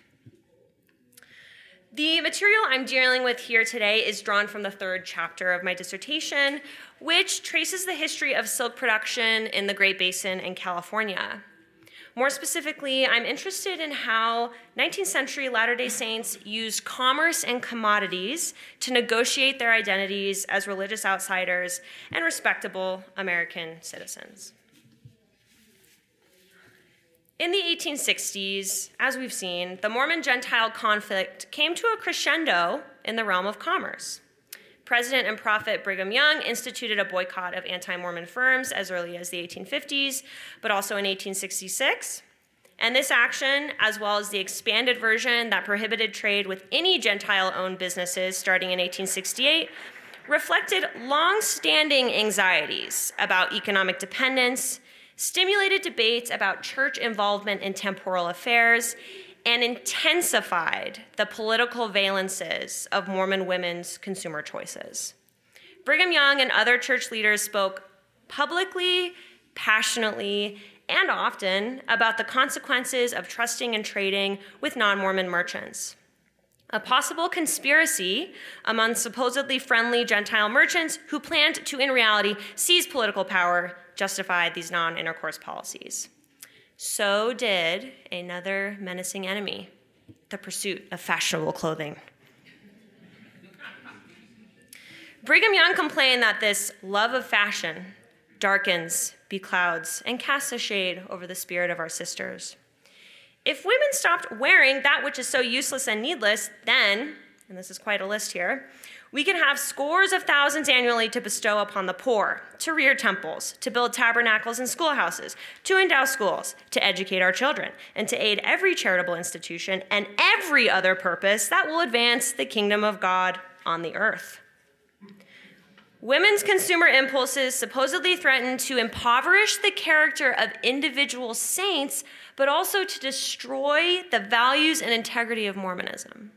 The material I'm dealing with here today is drawn from the third chapter of my dissertation, which traces the history of silk production in the Great Basin in California. More specifically, I'm interested in how 19th century Latter-day Saints used commerce and commodities to negotiate their identities as religious outsiders and respectable American citizens. In the 1860s, as we've seen, the Mormon-Gentile conflict came to a crescendo in the realm of commerce. President and Prophet Brigham Young instituted a boycott of anti-Mormon firms as early as the 1850s, but also in 1866. And this action, as well as the expanded version that prohibited trade with any Gentile-owned businesses starting in 1868, reflected long-standing anxieties about economic dependence, stimulated debates about church involvement in temporal affairs, and intensified the political valences of Mormon women's consumer choices. Brigham Young and other church leaders spoke publicly, passionately, and often about the consequences of trusting and trading with non-Mormon merchants. A possible conspiracy among supposedly friendly Gentile merchants who planned to, in reality, seize political power justified these non-intercourse policies. So did another menacing enemy, the pursuit of fashionable clothing. Brigham Young complained that this love of fashion darkens, beclouds, and casts a shade over the spirit of our sisters. If women stopped wearing that which is so useless and needless, then, and this is quite a list here, we could have scores of thousands annually to bestow upon the poor, to rear temples, to build tabernacles and schoolhouses, to endow schools, to educate our children, and to aid every charitable institution and every other purpose that will advance the kingdom of God on the earth. Women's consumer impulses supposedly threaten to impoverish the character of individual saints, but also to destroy the values and integrity of Mormonism.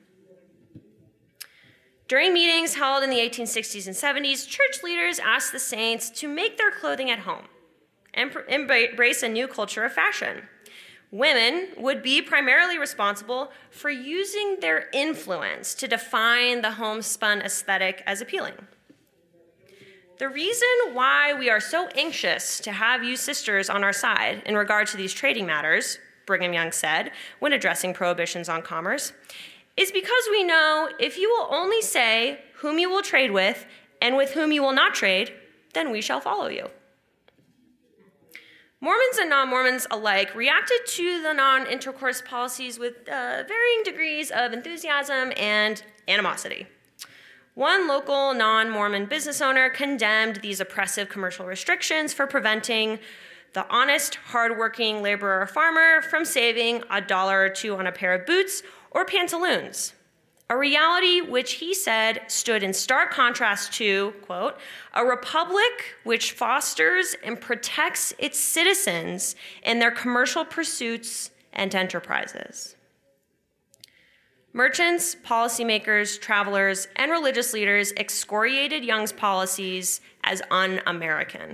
During meetings held in the 1860s and 70s, church leaders asked the saints to make their clothing at home and embrace a new culture of fashion. Women would be primarily responsible for using their influence to define the homespun aesthetic as appealing. The reason why we are so anxious to have you sisters on our side in regard to these trading matters, Brigham Young said when addressing prohibitions on commerce, is because we know if you will only say whom you will trade with and with whom you will not trade, then we shall follow you. Mormons and non-Mormons alike reacted to the non-intercourse policies with varying degrees of enthusiasm and animosity. One local non-Mormon business owner condemned these oppressive commercial restrictions for preventing the honest, hardworking laborer or farmer from saving $1 or $2 on a pair of boots or pantaloons, a reality which he said stood in stark contrast to, quote, a republic which fosters and protects its citizens in their commercial pursuits and enterprises. Merchants, policymakers, travelers, and religious leaders excoriated Young's policies as un-American.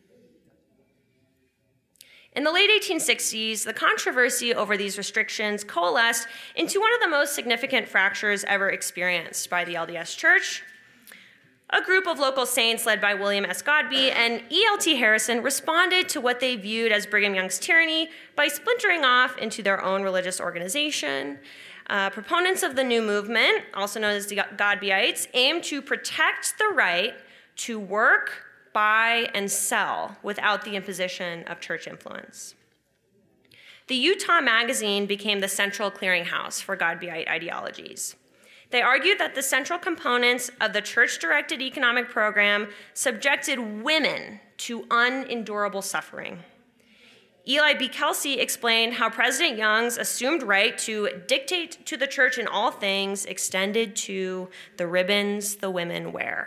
In the late 1860s, the controversy over these restrictions coalesced into one of the most significant fractures ever experienced by the LDS Church. A group of local saints led by William S. Godbey and E.L.T. Harrison responded to what they viewed as Brigham Young's tyranny by splintering off into their own religious organization. Proponents of the new movement, also known as the Godbeyites, aimed to protect the right to work, buy, and sell without the imposition of church influence. The Utah Magazine became the central clearinghouse for Godbeyite ideologies. They argued that the central components of the church-directed economic program subjected women to unendurable suffering. Eli B. Kelsey explained how President Young's assumed right to dictate to the church in all things extended to the ribbons the women wear.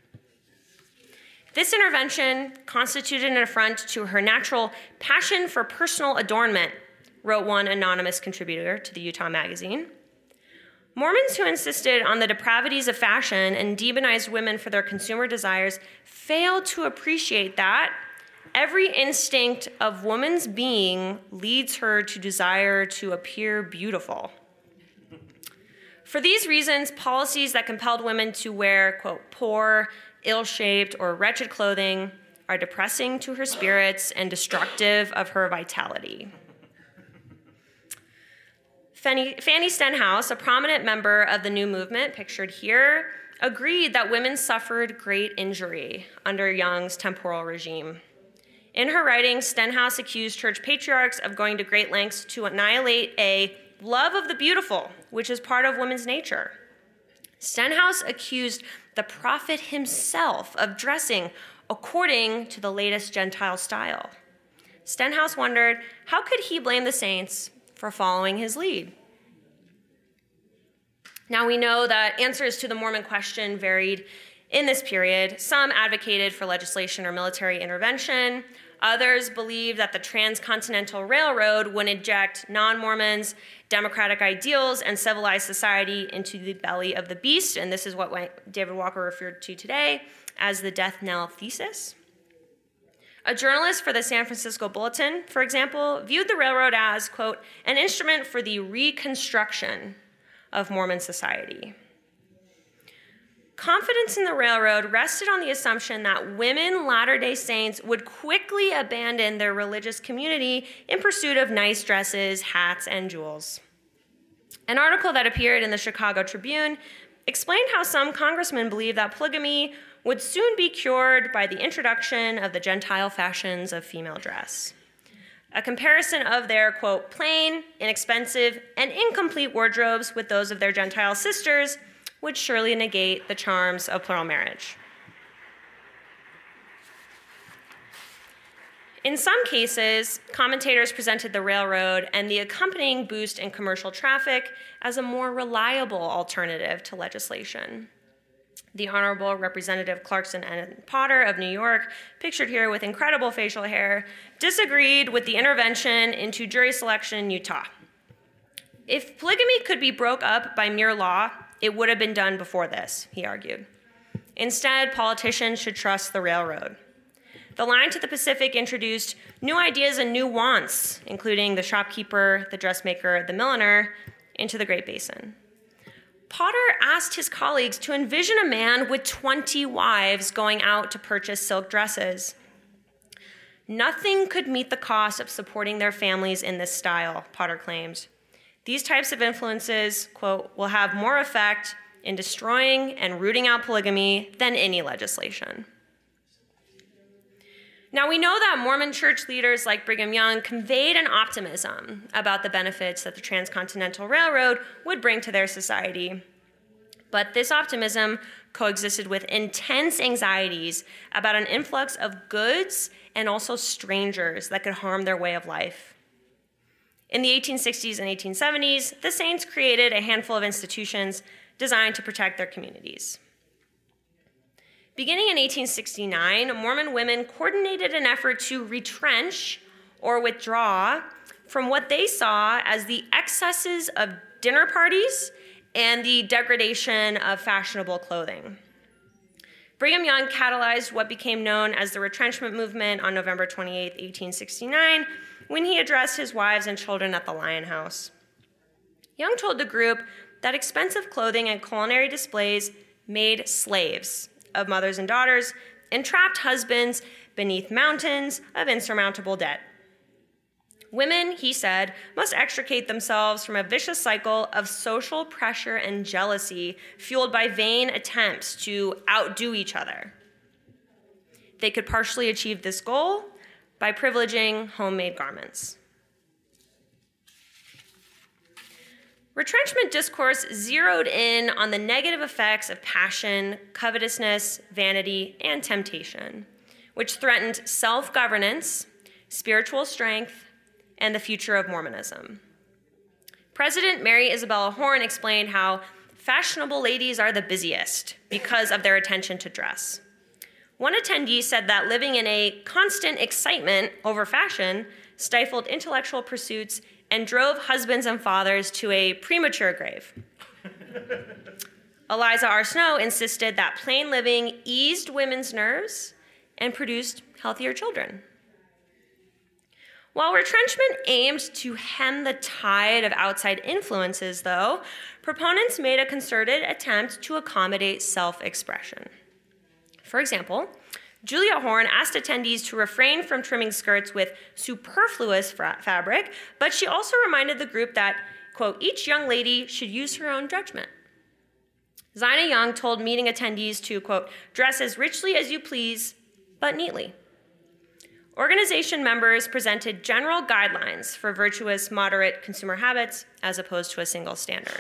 This intervention constituted an affront to her natural passion for personal adornment, wrote one anonymous contributor to the Utah Magazine. Mormons who insisted on the depravities of fashion and demonized women for their consumer desires failed to appreciate that every instinct of woman's being leads her to desire to appear beautiful. For these reasons, policies that compelled women to wear, quote, poor, ill-shaped, or wretched clothing are depressing to her spirits and destructive of her vitality. Fanny Stenhouse, a prominent member of the new movement pictured here, agreed that women suffered great injury under Young's temporal regime. In her writing, Stenhouse accused church patriarchs of going to great lengths to annihilate a love of the beautiful, which is part of women's nature. Stenhouse accused the prophet himself of dressing according to the latest Gentile style. Stenhouse wondered, how could he blame the saints for following his lead? Now we know that answers to the Mormon question varied in this period. Some advocated for legislation or military intervention. Others believed that the Transcontinental Railroad would inject non-Mormons, democratic ideals, and civilized society into the belly of the beast, and this is what David Walker referred to today as the death knell thesis. A journalist for the San Francisco Bulletin, for example, viewed the railroad as, quote, an instrument for the reconstruction of Mormon society. Confidence in the railroad rested on the assumption that women Latter-day Saints would quickly abandon their religious community in pursuit of nice dresses, hats, and jewels. An article that appeared in the Chicago Tribune explained how some congressmen believed that polygamy would soon be cured by the introduction of the Gentile fashions of female dress. A comparison of their, quote, plain, inexpensive, and incomplete wardrobes with those of their Gentile sisters would surely negate the charms of plural marriage. In some cases, commentators presented the railroad and the accompanying boost in commercial traffic as a more reliable alternative to legislation. The Honorable Representative Clarkson N. Potter of New York, pictured here with incredible facial hair, disagreed with the intervention into jury selection in Utah. If polygamy could be broke up by mere law, it would have been done before this, he argued. Instead, politicians should trust the railroad. The line to the Pacific introduced new ideas and new wants, including the shopkeeper, the dressmaker, the milliner, into the Great Basin. Potter asked his colleagues to envision a man with 20 wives going out to purchase silk dresses. Nothing could meet the cost of supporting their families in this style, Potter claimed. These types of influences, quote, will have more effect in destroying and rooting out polygamy than any legislation. Now, we know that Mormon church leaders like Brigham Young conveyed an optimism about the benefits that the Transcontinental Railroad would bring to their society. But this optimism coexisted with intense anxieties about an influx of goods and also strangers that could harm their way of life. In the 1860s and 1870s, the Saints created a handful of institutions designed to protect their communities. Beginning in 1869, Mormon women coordinated an effort to retrench or withdraw from what they saw as the excesses of dinner parties and the degradation of fashionable clothing. Brigham Young catalyzed what became known as the retrenchment movement on November 28, 1869, when he addressed his wives and children at the Lion House. Young told the group that expensive clothing and culinary displays made slaves of mothers and daughters and trapped husbands beneath mountains of insurmountable debt. Women, he said, must extricate themselves from a vicious cycle of social pressure and jealousy fueled by vain attempts to outdo each other. They could partially achieve this goal by privileging homemade garments. Retrenchment discourse zeroed in on the negative effects of passion, covetousness, vanity, and temptation, which threatened self-governance, spiritual strength, and the future of Mormonism. President Mary Isabella Horne explained how fashionable ladies are the busiest because of their attention to dress. One attendee said that living in a constant excitement over fashion stifled intellectual pursuits and drove husbands and fathers to a premature grave. Eliza R. Snow insisted that plain living eased women's nerves and produced healthier children. While retrenchment aimed to hem the tide of outside influences, though, proponents made a concerted attempt to accommodate self-expression. For example, Julia Horne asked attendees to refrain from trimming skirts with superfluous fabric, but she also reminded the group that, quote, each young lady should use her own judgment. Zina Young told meeting attendees to, quote, dress as richly as you please, but neatly. Organization members presented general guidelines for virtuous, moderate consumer habits as opposed to a single standard.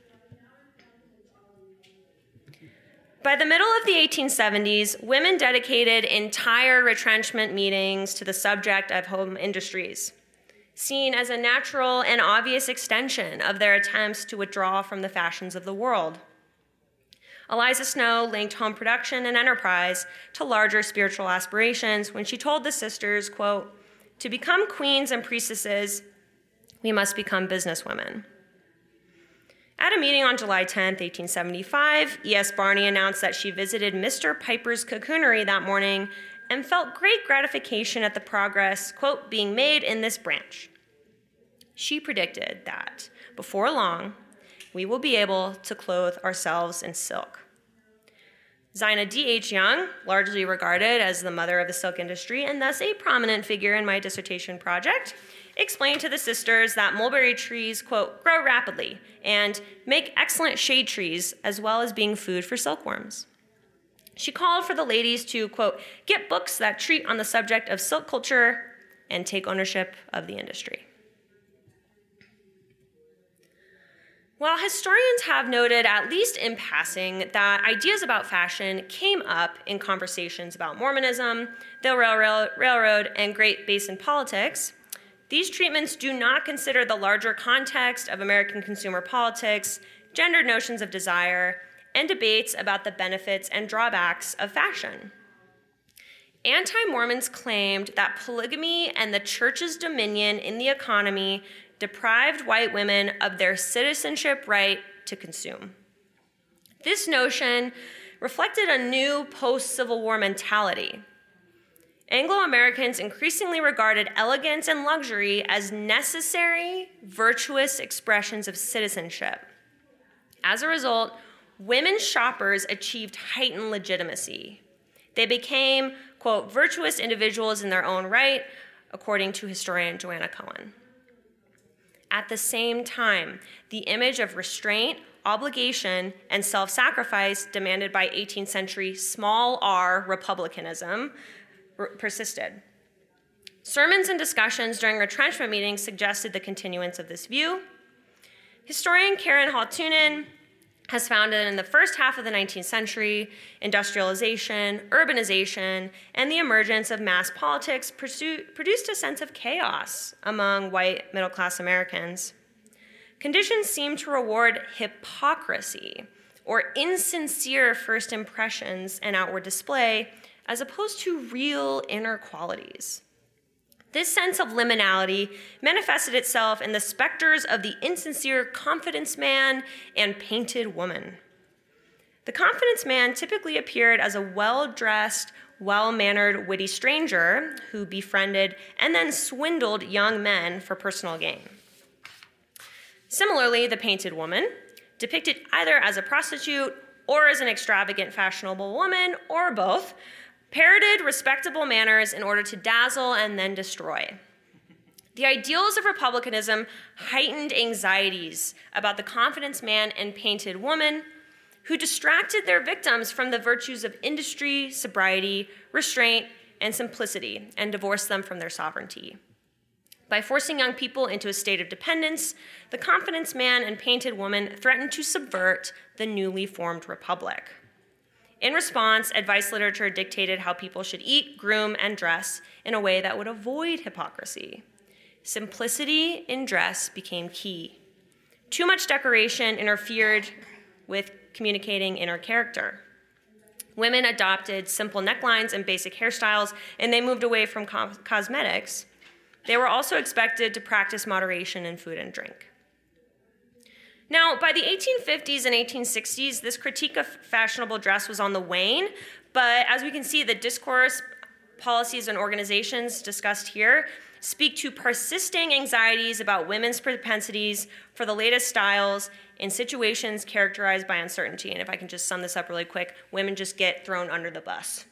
By the middle of the 1870s, women dedicated entire retrenchment meetings to the subject of home industries, seen as a natural and obvious extension of their attempts to withdraw from the fashions of the world. Eliza Snow linked home production and enterprise to larger spiritual aspirations when she told the sisters, quote, to become queens and priestesses, we must become businesswomen. At a meeting on July 10, 1875, E.S. Barney announced that she visited Mr. Piper's cocoonery that morning and felt great gratification at the progress, quote, being made in this branch. She predicted that, before long, we will be able to clothe ourselves in silk. Zina D.H. Young, largely regarded as the mother of the silk industry and thus a prominent figure in my dissertation project, explained to the sisters that mulberry trees, quote, grow rapidly and make excellent shade trees as well as being food for silkworms. She called for the ladies to, quote, get books that treat on the subject of silk culture and take ownership of the industry. While historians have noted, at least in passing, that ideas about fashion came up in conversations about Mormonism, the railroad, and Great Basin politics, these treatments do not consider the larger context of American consumer politics, gendered notions of desire, and debates about the benefits and drawbacks of fashion. Anti-Mormons claimed that polygamy and the church's dominion in the economy deprived white women of their citizenship right to consume. This notion reflected a new post-Civil War mentality. Anglo-Americans increasingly regarded elegance and luxury as necessary, virtuous expressions of citizenship. As a result, women shoppers achieved heightened legitimacy. They became, quote, virtuous individuals in their own right, according to historian Joanna Cohen. At the same time, the image of restraint, obligation, and self-sacrifice demanded by 18th century small r republicanism persisted. Sermons and discussions during retrenchment meetings suggested the continuance of this view. Historian Karen Haltunen has found that in the first half of the 19th century, industrialization, urbanization, and the emergence of mass politics produced a sense of chaos among white middle-class Americans. Conditions seem to reward hypocrisy, or insincere first impressions and outward display, as opposed to real inner qualities. This sense of liminality manifested itself in the specters of the insincere confidence man and painted woman. The confidence man typically appeared as a well-dressed, well-mannered, witty stranger who befriended and then swindled young men for personal gain. Similarly, the painted woman, depicted either as a prostitute or as an extravagant, fashionable woman, or both, parroted respectable manners in order to dazzle and then destroy. The ideals of republicanism heightened anxieties about the confidence man and painted woman who distracted their victims from the virtues of industry, sobriety, restraint, and simplicity, and divorced them from their sovereignty. By forcing young people into a state of dependence, the confidence man and painted woman threatened to subvert the newly formed republic. In response, advice literature dictated how people should eat, groom, and dress in a way that would avoid hypocrisy. Simplicity in dress became key. Too much decoration interfered with communicating inner character. Women adopted simple necklines and basic hairstyles, and they moved away from cosmetics. They were also expected to practice moderation in food and drink. Now, by the 1850s and 1860s, this critique of fashionable dress was on the wane, but as we can see, the discourse, policies, and organizations discussed here speak to persisting anxieties about women's propensities for the latest styles in situations characterized by uncertainty. And if I can just sum this up really quick, women just get thrown under the bus.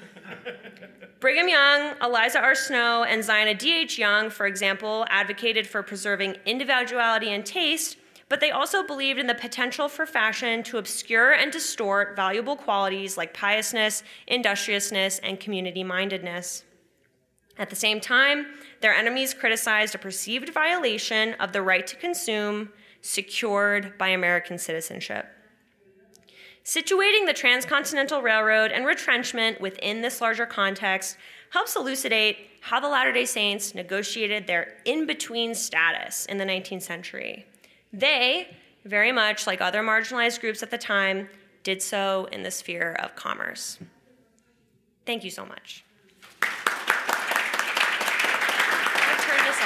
Brigham Young, Eliza R. Snow, and Zina D.H. Young, for example, advocated for preserving individuality and taste, but they also believed in the potential for fashion to obscure and distort valuable qualities like piousness, industriousness, and community-mindedness. At the same time, their enemies criticized a perceived violation of the right to consume secured by American citizenship. Situating the Transcontinental Railroad and retrenchment within this larger context helps elucidate how the Latter-day Saints negotiated their in-between status in the 19th century. They, very much like other marginalized groups at the time, did so in the sphere of commerce. Thank you so much. I'll turn this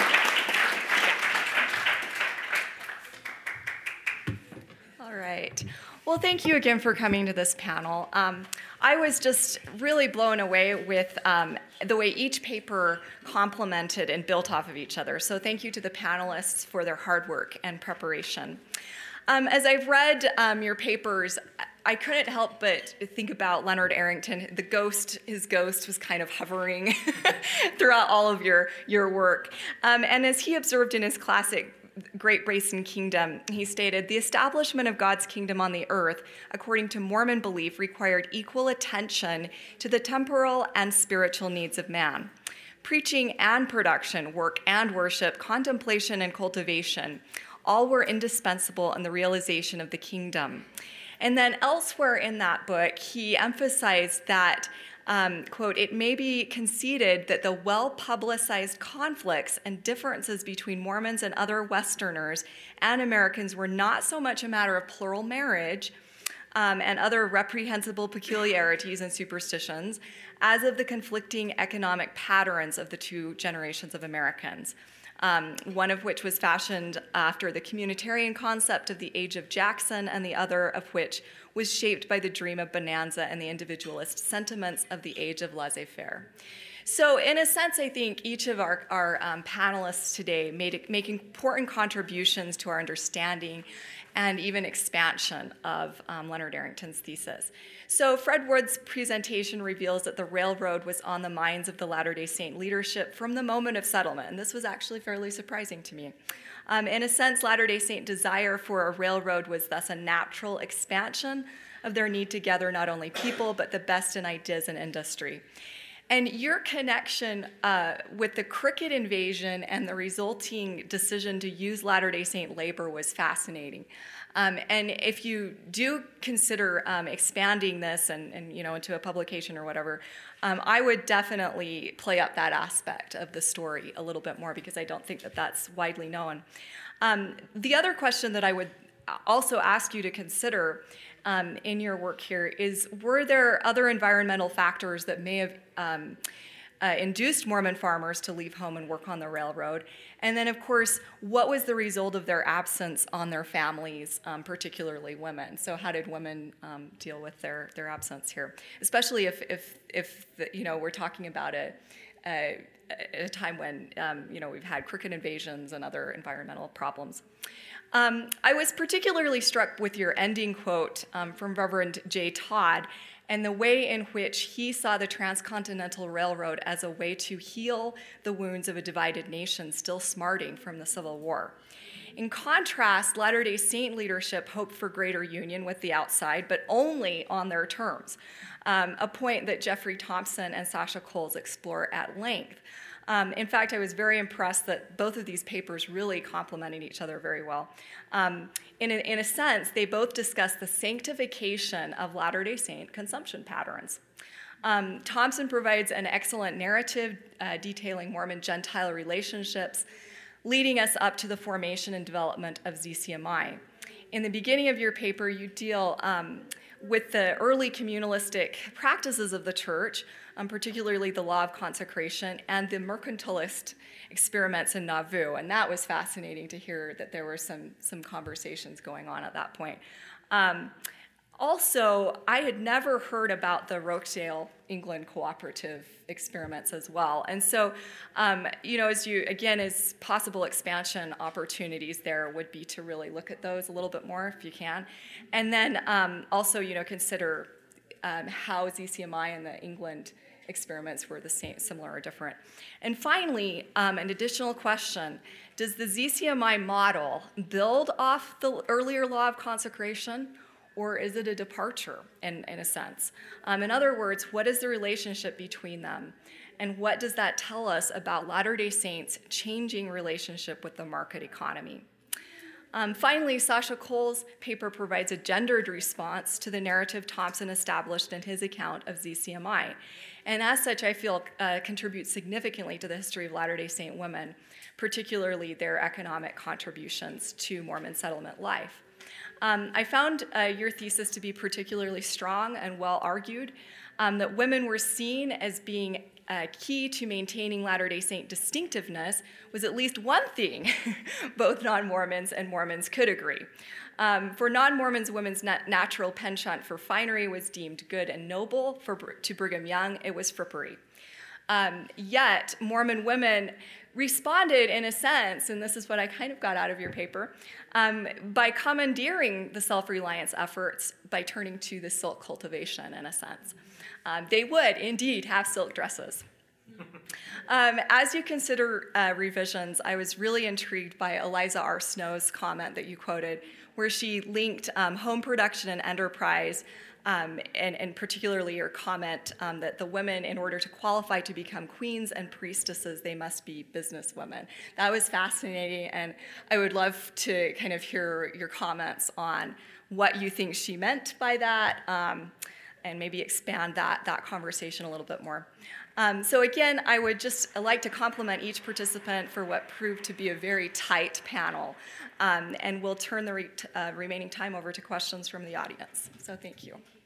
over. All right. Well, thank you again for coming to this panel. I was just really blown away with the way each paper complemented and built off of each other. So thank you to the panelists for their hard work and preparation. As I've read your papers, I couldn't help but think about Leonard Arrington. His ghost was kind of hovering throughout all of your work. And as he observed in his classic Great Basin Kingdom, he stated, "The establishment of God's kingdom on the earth, according to Mormon belief, required equal attention to the temporal and spiritual needs of man. Preaching and production, work and worship, contemplation and cultivation, all were indispensable in the realization of the kingdom." And then elsewhere in that book, he emphasized that quote, "It may be conceded that the well-publicized conflicts and differences between Mormons and other Westerners and Americans were not so much a matter of plural marriage and other reprehensible peculiarities and superstitions as of the conflicting economic patterns of the two generations of Americans. One of which was fashioned after the communitarian concept of the age of Jackson, and the other of which was shaped by the dream of bonanza and the individualist sentiments of the age of laissez-faire." So in a sense, I think each of our panelists today make important contributions to our understanding and even expansion of Leonard Arrington's thesis. So Fred Wood's presentation reveals that the railroad was on the minds of the Latter-day Saint leadership from the moment of settlement, and this was actually fairly surprising to me. In a sense, Latter-day Saint desire for a railroad was thus a natural expansion of their need to gather not only people, but the best in ideas and industry. And your connection with the Cricket invasion and the resulting decision to use Latter-day Saint labor was fascinating. And if you do consider expanding this and into a publication or whatever, I would definitely play up that aspect of the story a little bit more, because I don't think that that's widely known. The other question that I would also ask you to consider in your work here is, were there other environmental factors that may have induced Mormon farmers to leave home and work on the railroad? And then, of course, what was the result of their absence on their families, particularly women? So how did women deal with their absence here? Especially if we're talking about a time when we've had cricket invasions and other environmental problems. I was particularly struck with your ending quote from Reverend J. Todd, and the way in which he saw the Transcontinental Railroad as a way to heal the wounds of a divided nation still smarting from the Civil War. In contrast, Latter-day Saint leadership hoped for greater union with the outside, but only on their terms, a point that Jeffrey Thompson and Sasha Coles explore at length. In fact, I was very impressed that both of these papers really complemented each other very well. In a sense, they both discuss the sanctification of Latter-day Saint consumption patterns. Thompson provides an excellent narrative detailing Mormon-Gentile relationships, leading us up to the formation and development of ZCMI. In the beginning of your paper, you deal with the early communalistic practices of the church, particularly the law of consecration and the mercantilist experiments in Nauvoo. And that was fascinating to hear that there were some conversations going on at that point. Also, I had never heard about the Rochdale, England cooperative experiments as well. And so, as possible expansion opportunities there would be to really look at those a little bit more if you can. And then also, consider how ZCMI and the England experiments were the same, similar, or different. And finally, an additional question: does the ZCMI model build off the earlier law of consecration, or is it a departure in a sense? In other words, what is the relationship between them? And what does that tell us about Latter-day Saints' changing relationship with the market economy? Finally, Sasha Coles' paper provides a gendered response to the narrative Thompson established in his account of ZCMI. And as such, I feel contributes significantly to the history of Latter-day Saint women, particularly their economic contributions to Mormon settlement life. I found your thesis to be particularly strong and well argued, that women were seen as being key to maintaining Latter-day Saint distinctiveness was at least one thing both non-Mormons and Mormons could agree. For non-Mormons, women's natural penchant for finery was deemed good and noble. To Brigham Young, it was frippery. Yet, Mormon women responded in a sense, and this is what I kind of got out of your paper, by commandeering the self-reliance efforts by turning to the silk cultivation in a sense. They would indeed have silk dresses. As you consider revisions, I was really intrigued by Eliza R. Snow's comment that you quoted, where she linked home production and enterprise, and particularly your comment that the women, in order to qualify to become queens and priestesses, they must be businesswomen. That was fascinating, and I would love to kind of hear your comments on what you think she meant by that, and maybe expand that conversation a little bit more. So again, I would just like to compliment each participant for what proved to be a very tight panel, and we'll turn the remaining time over to questions from the audience. So thank you.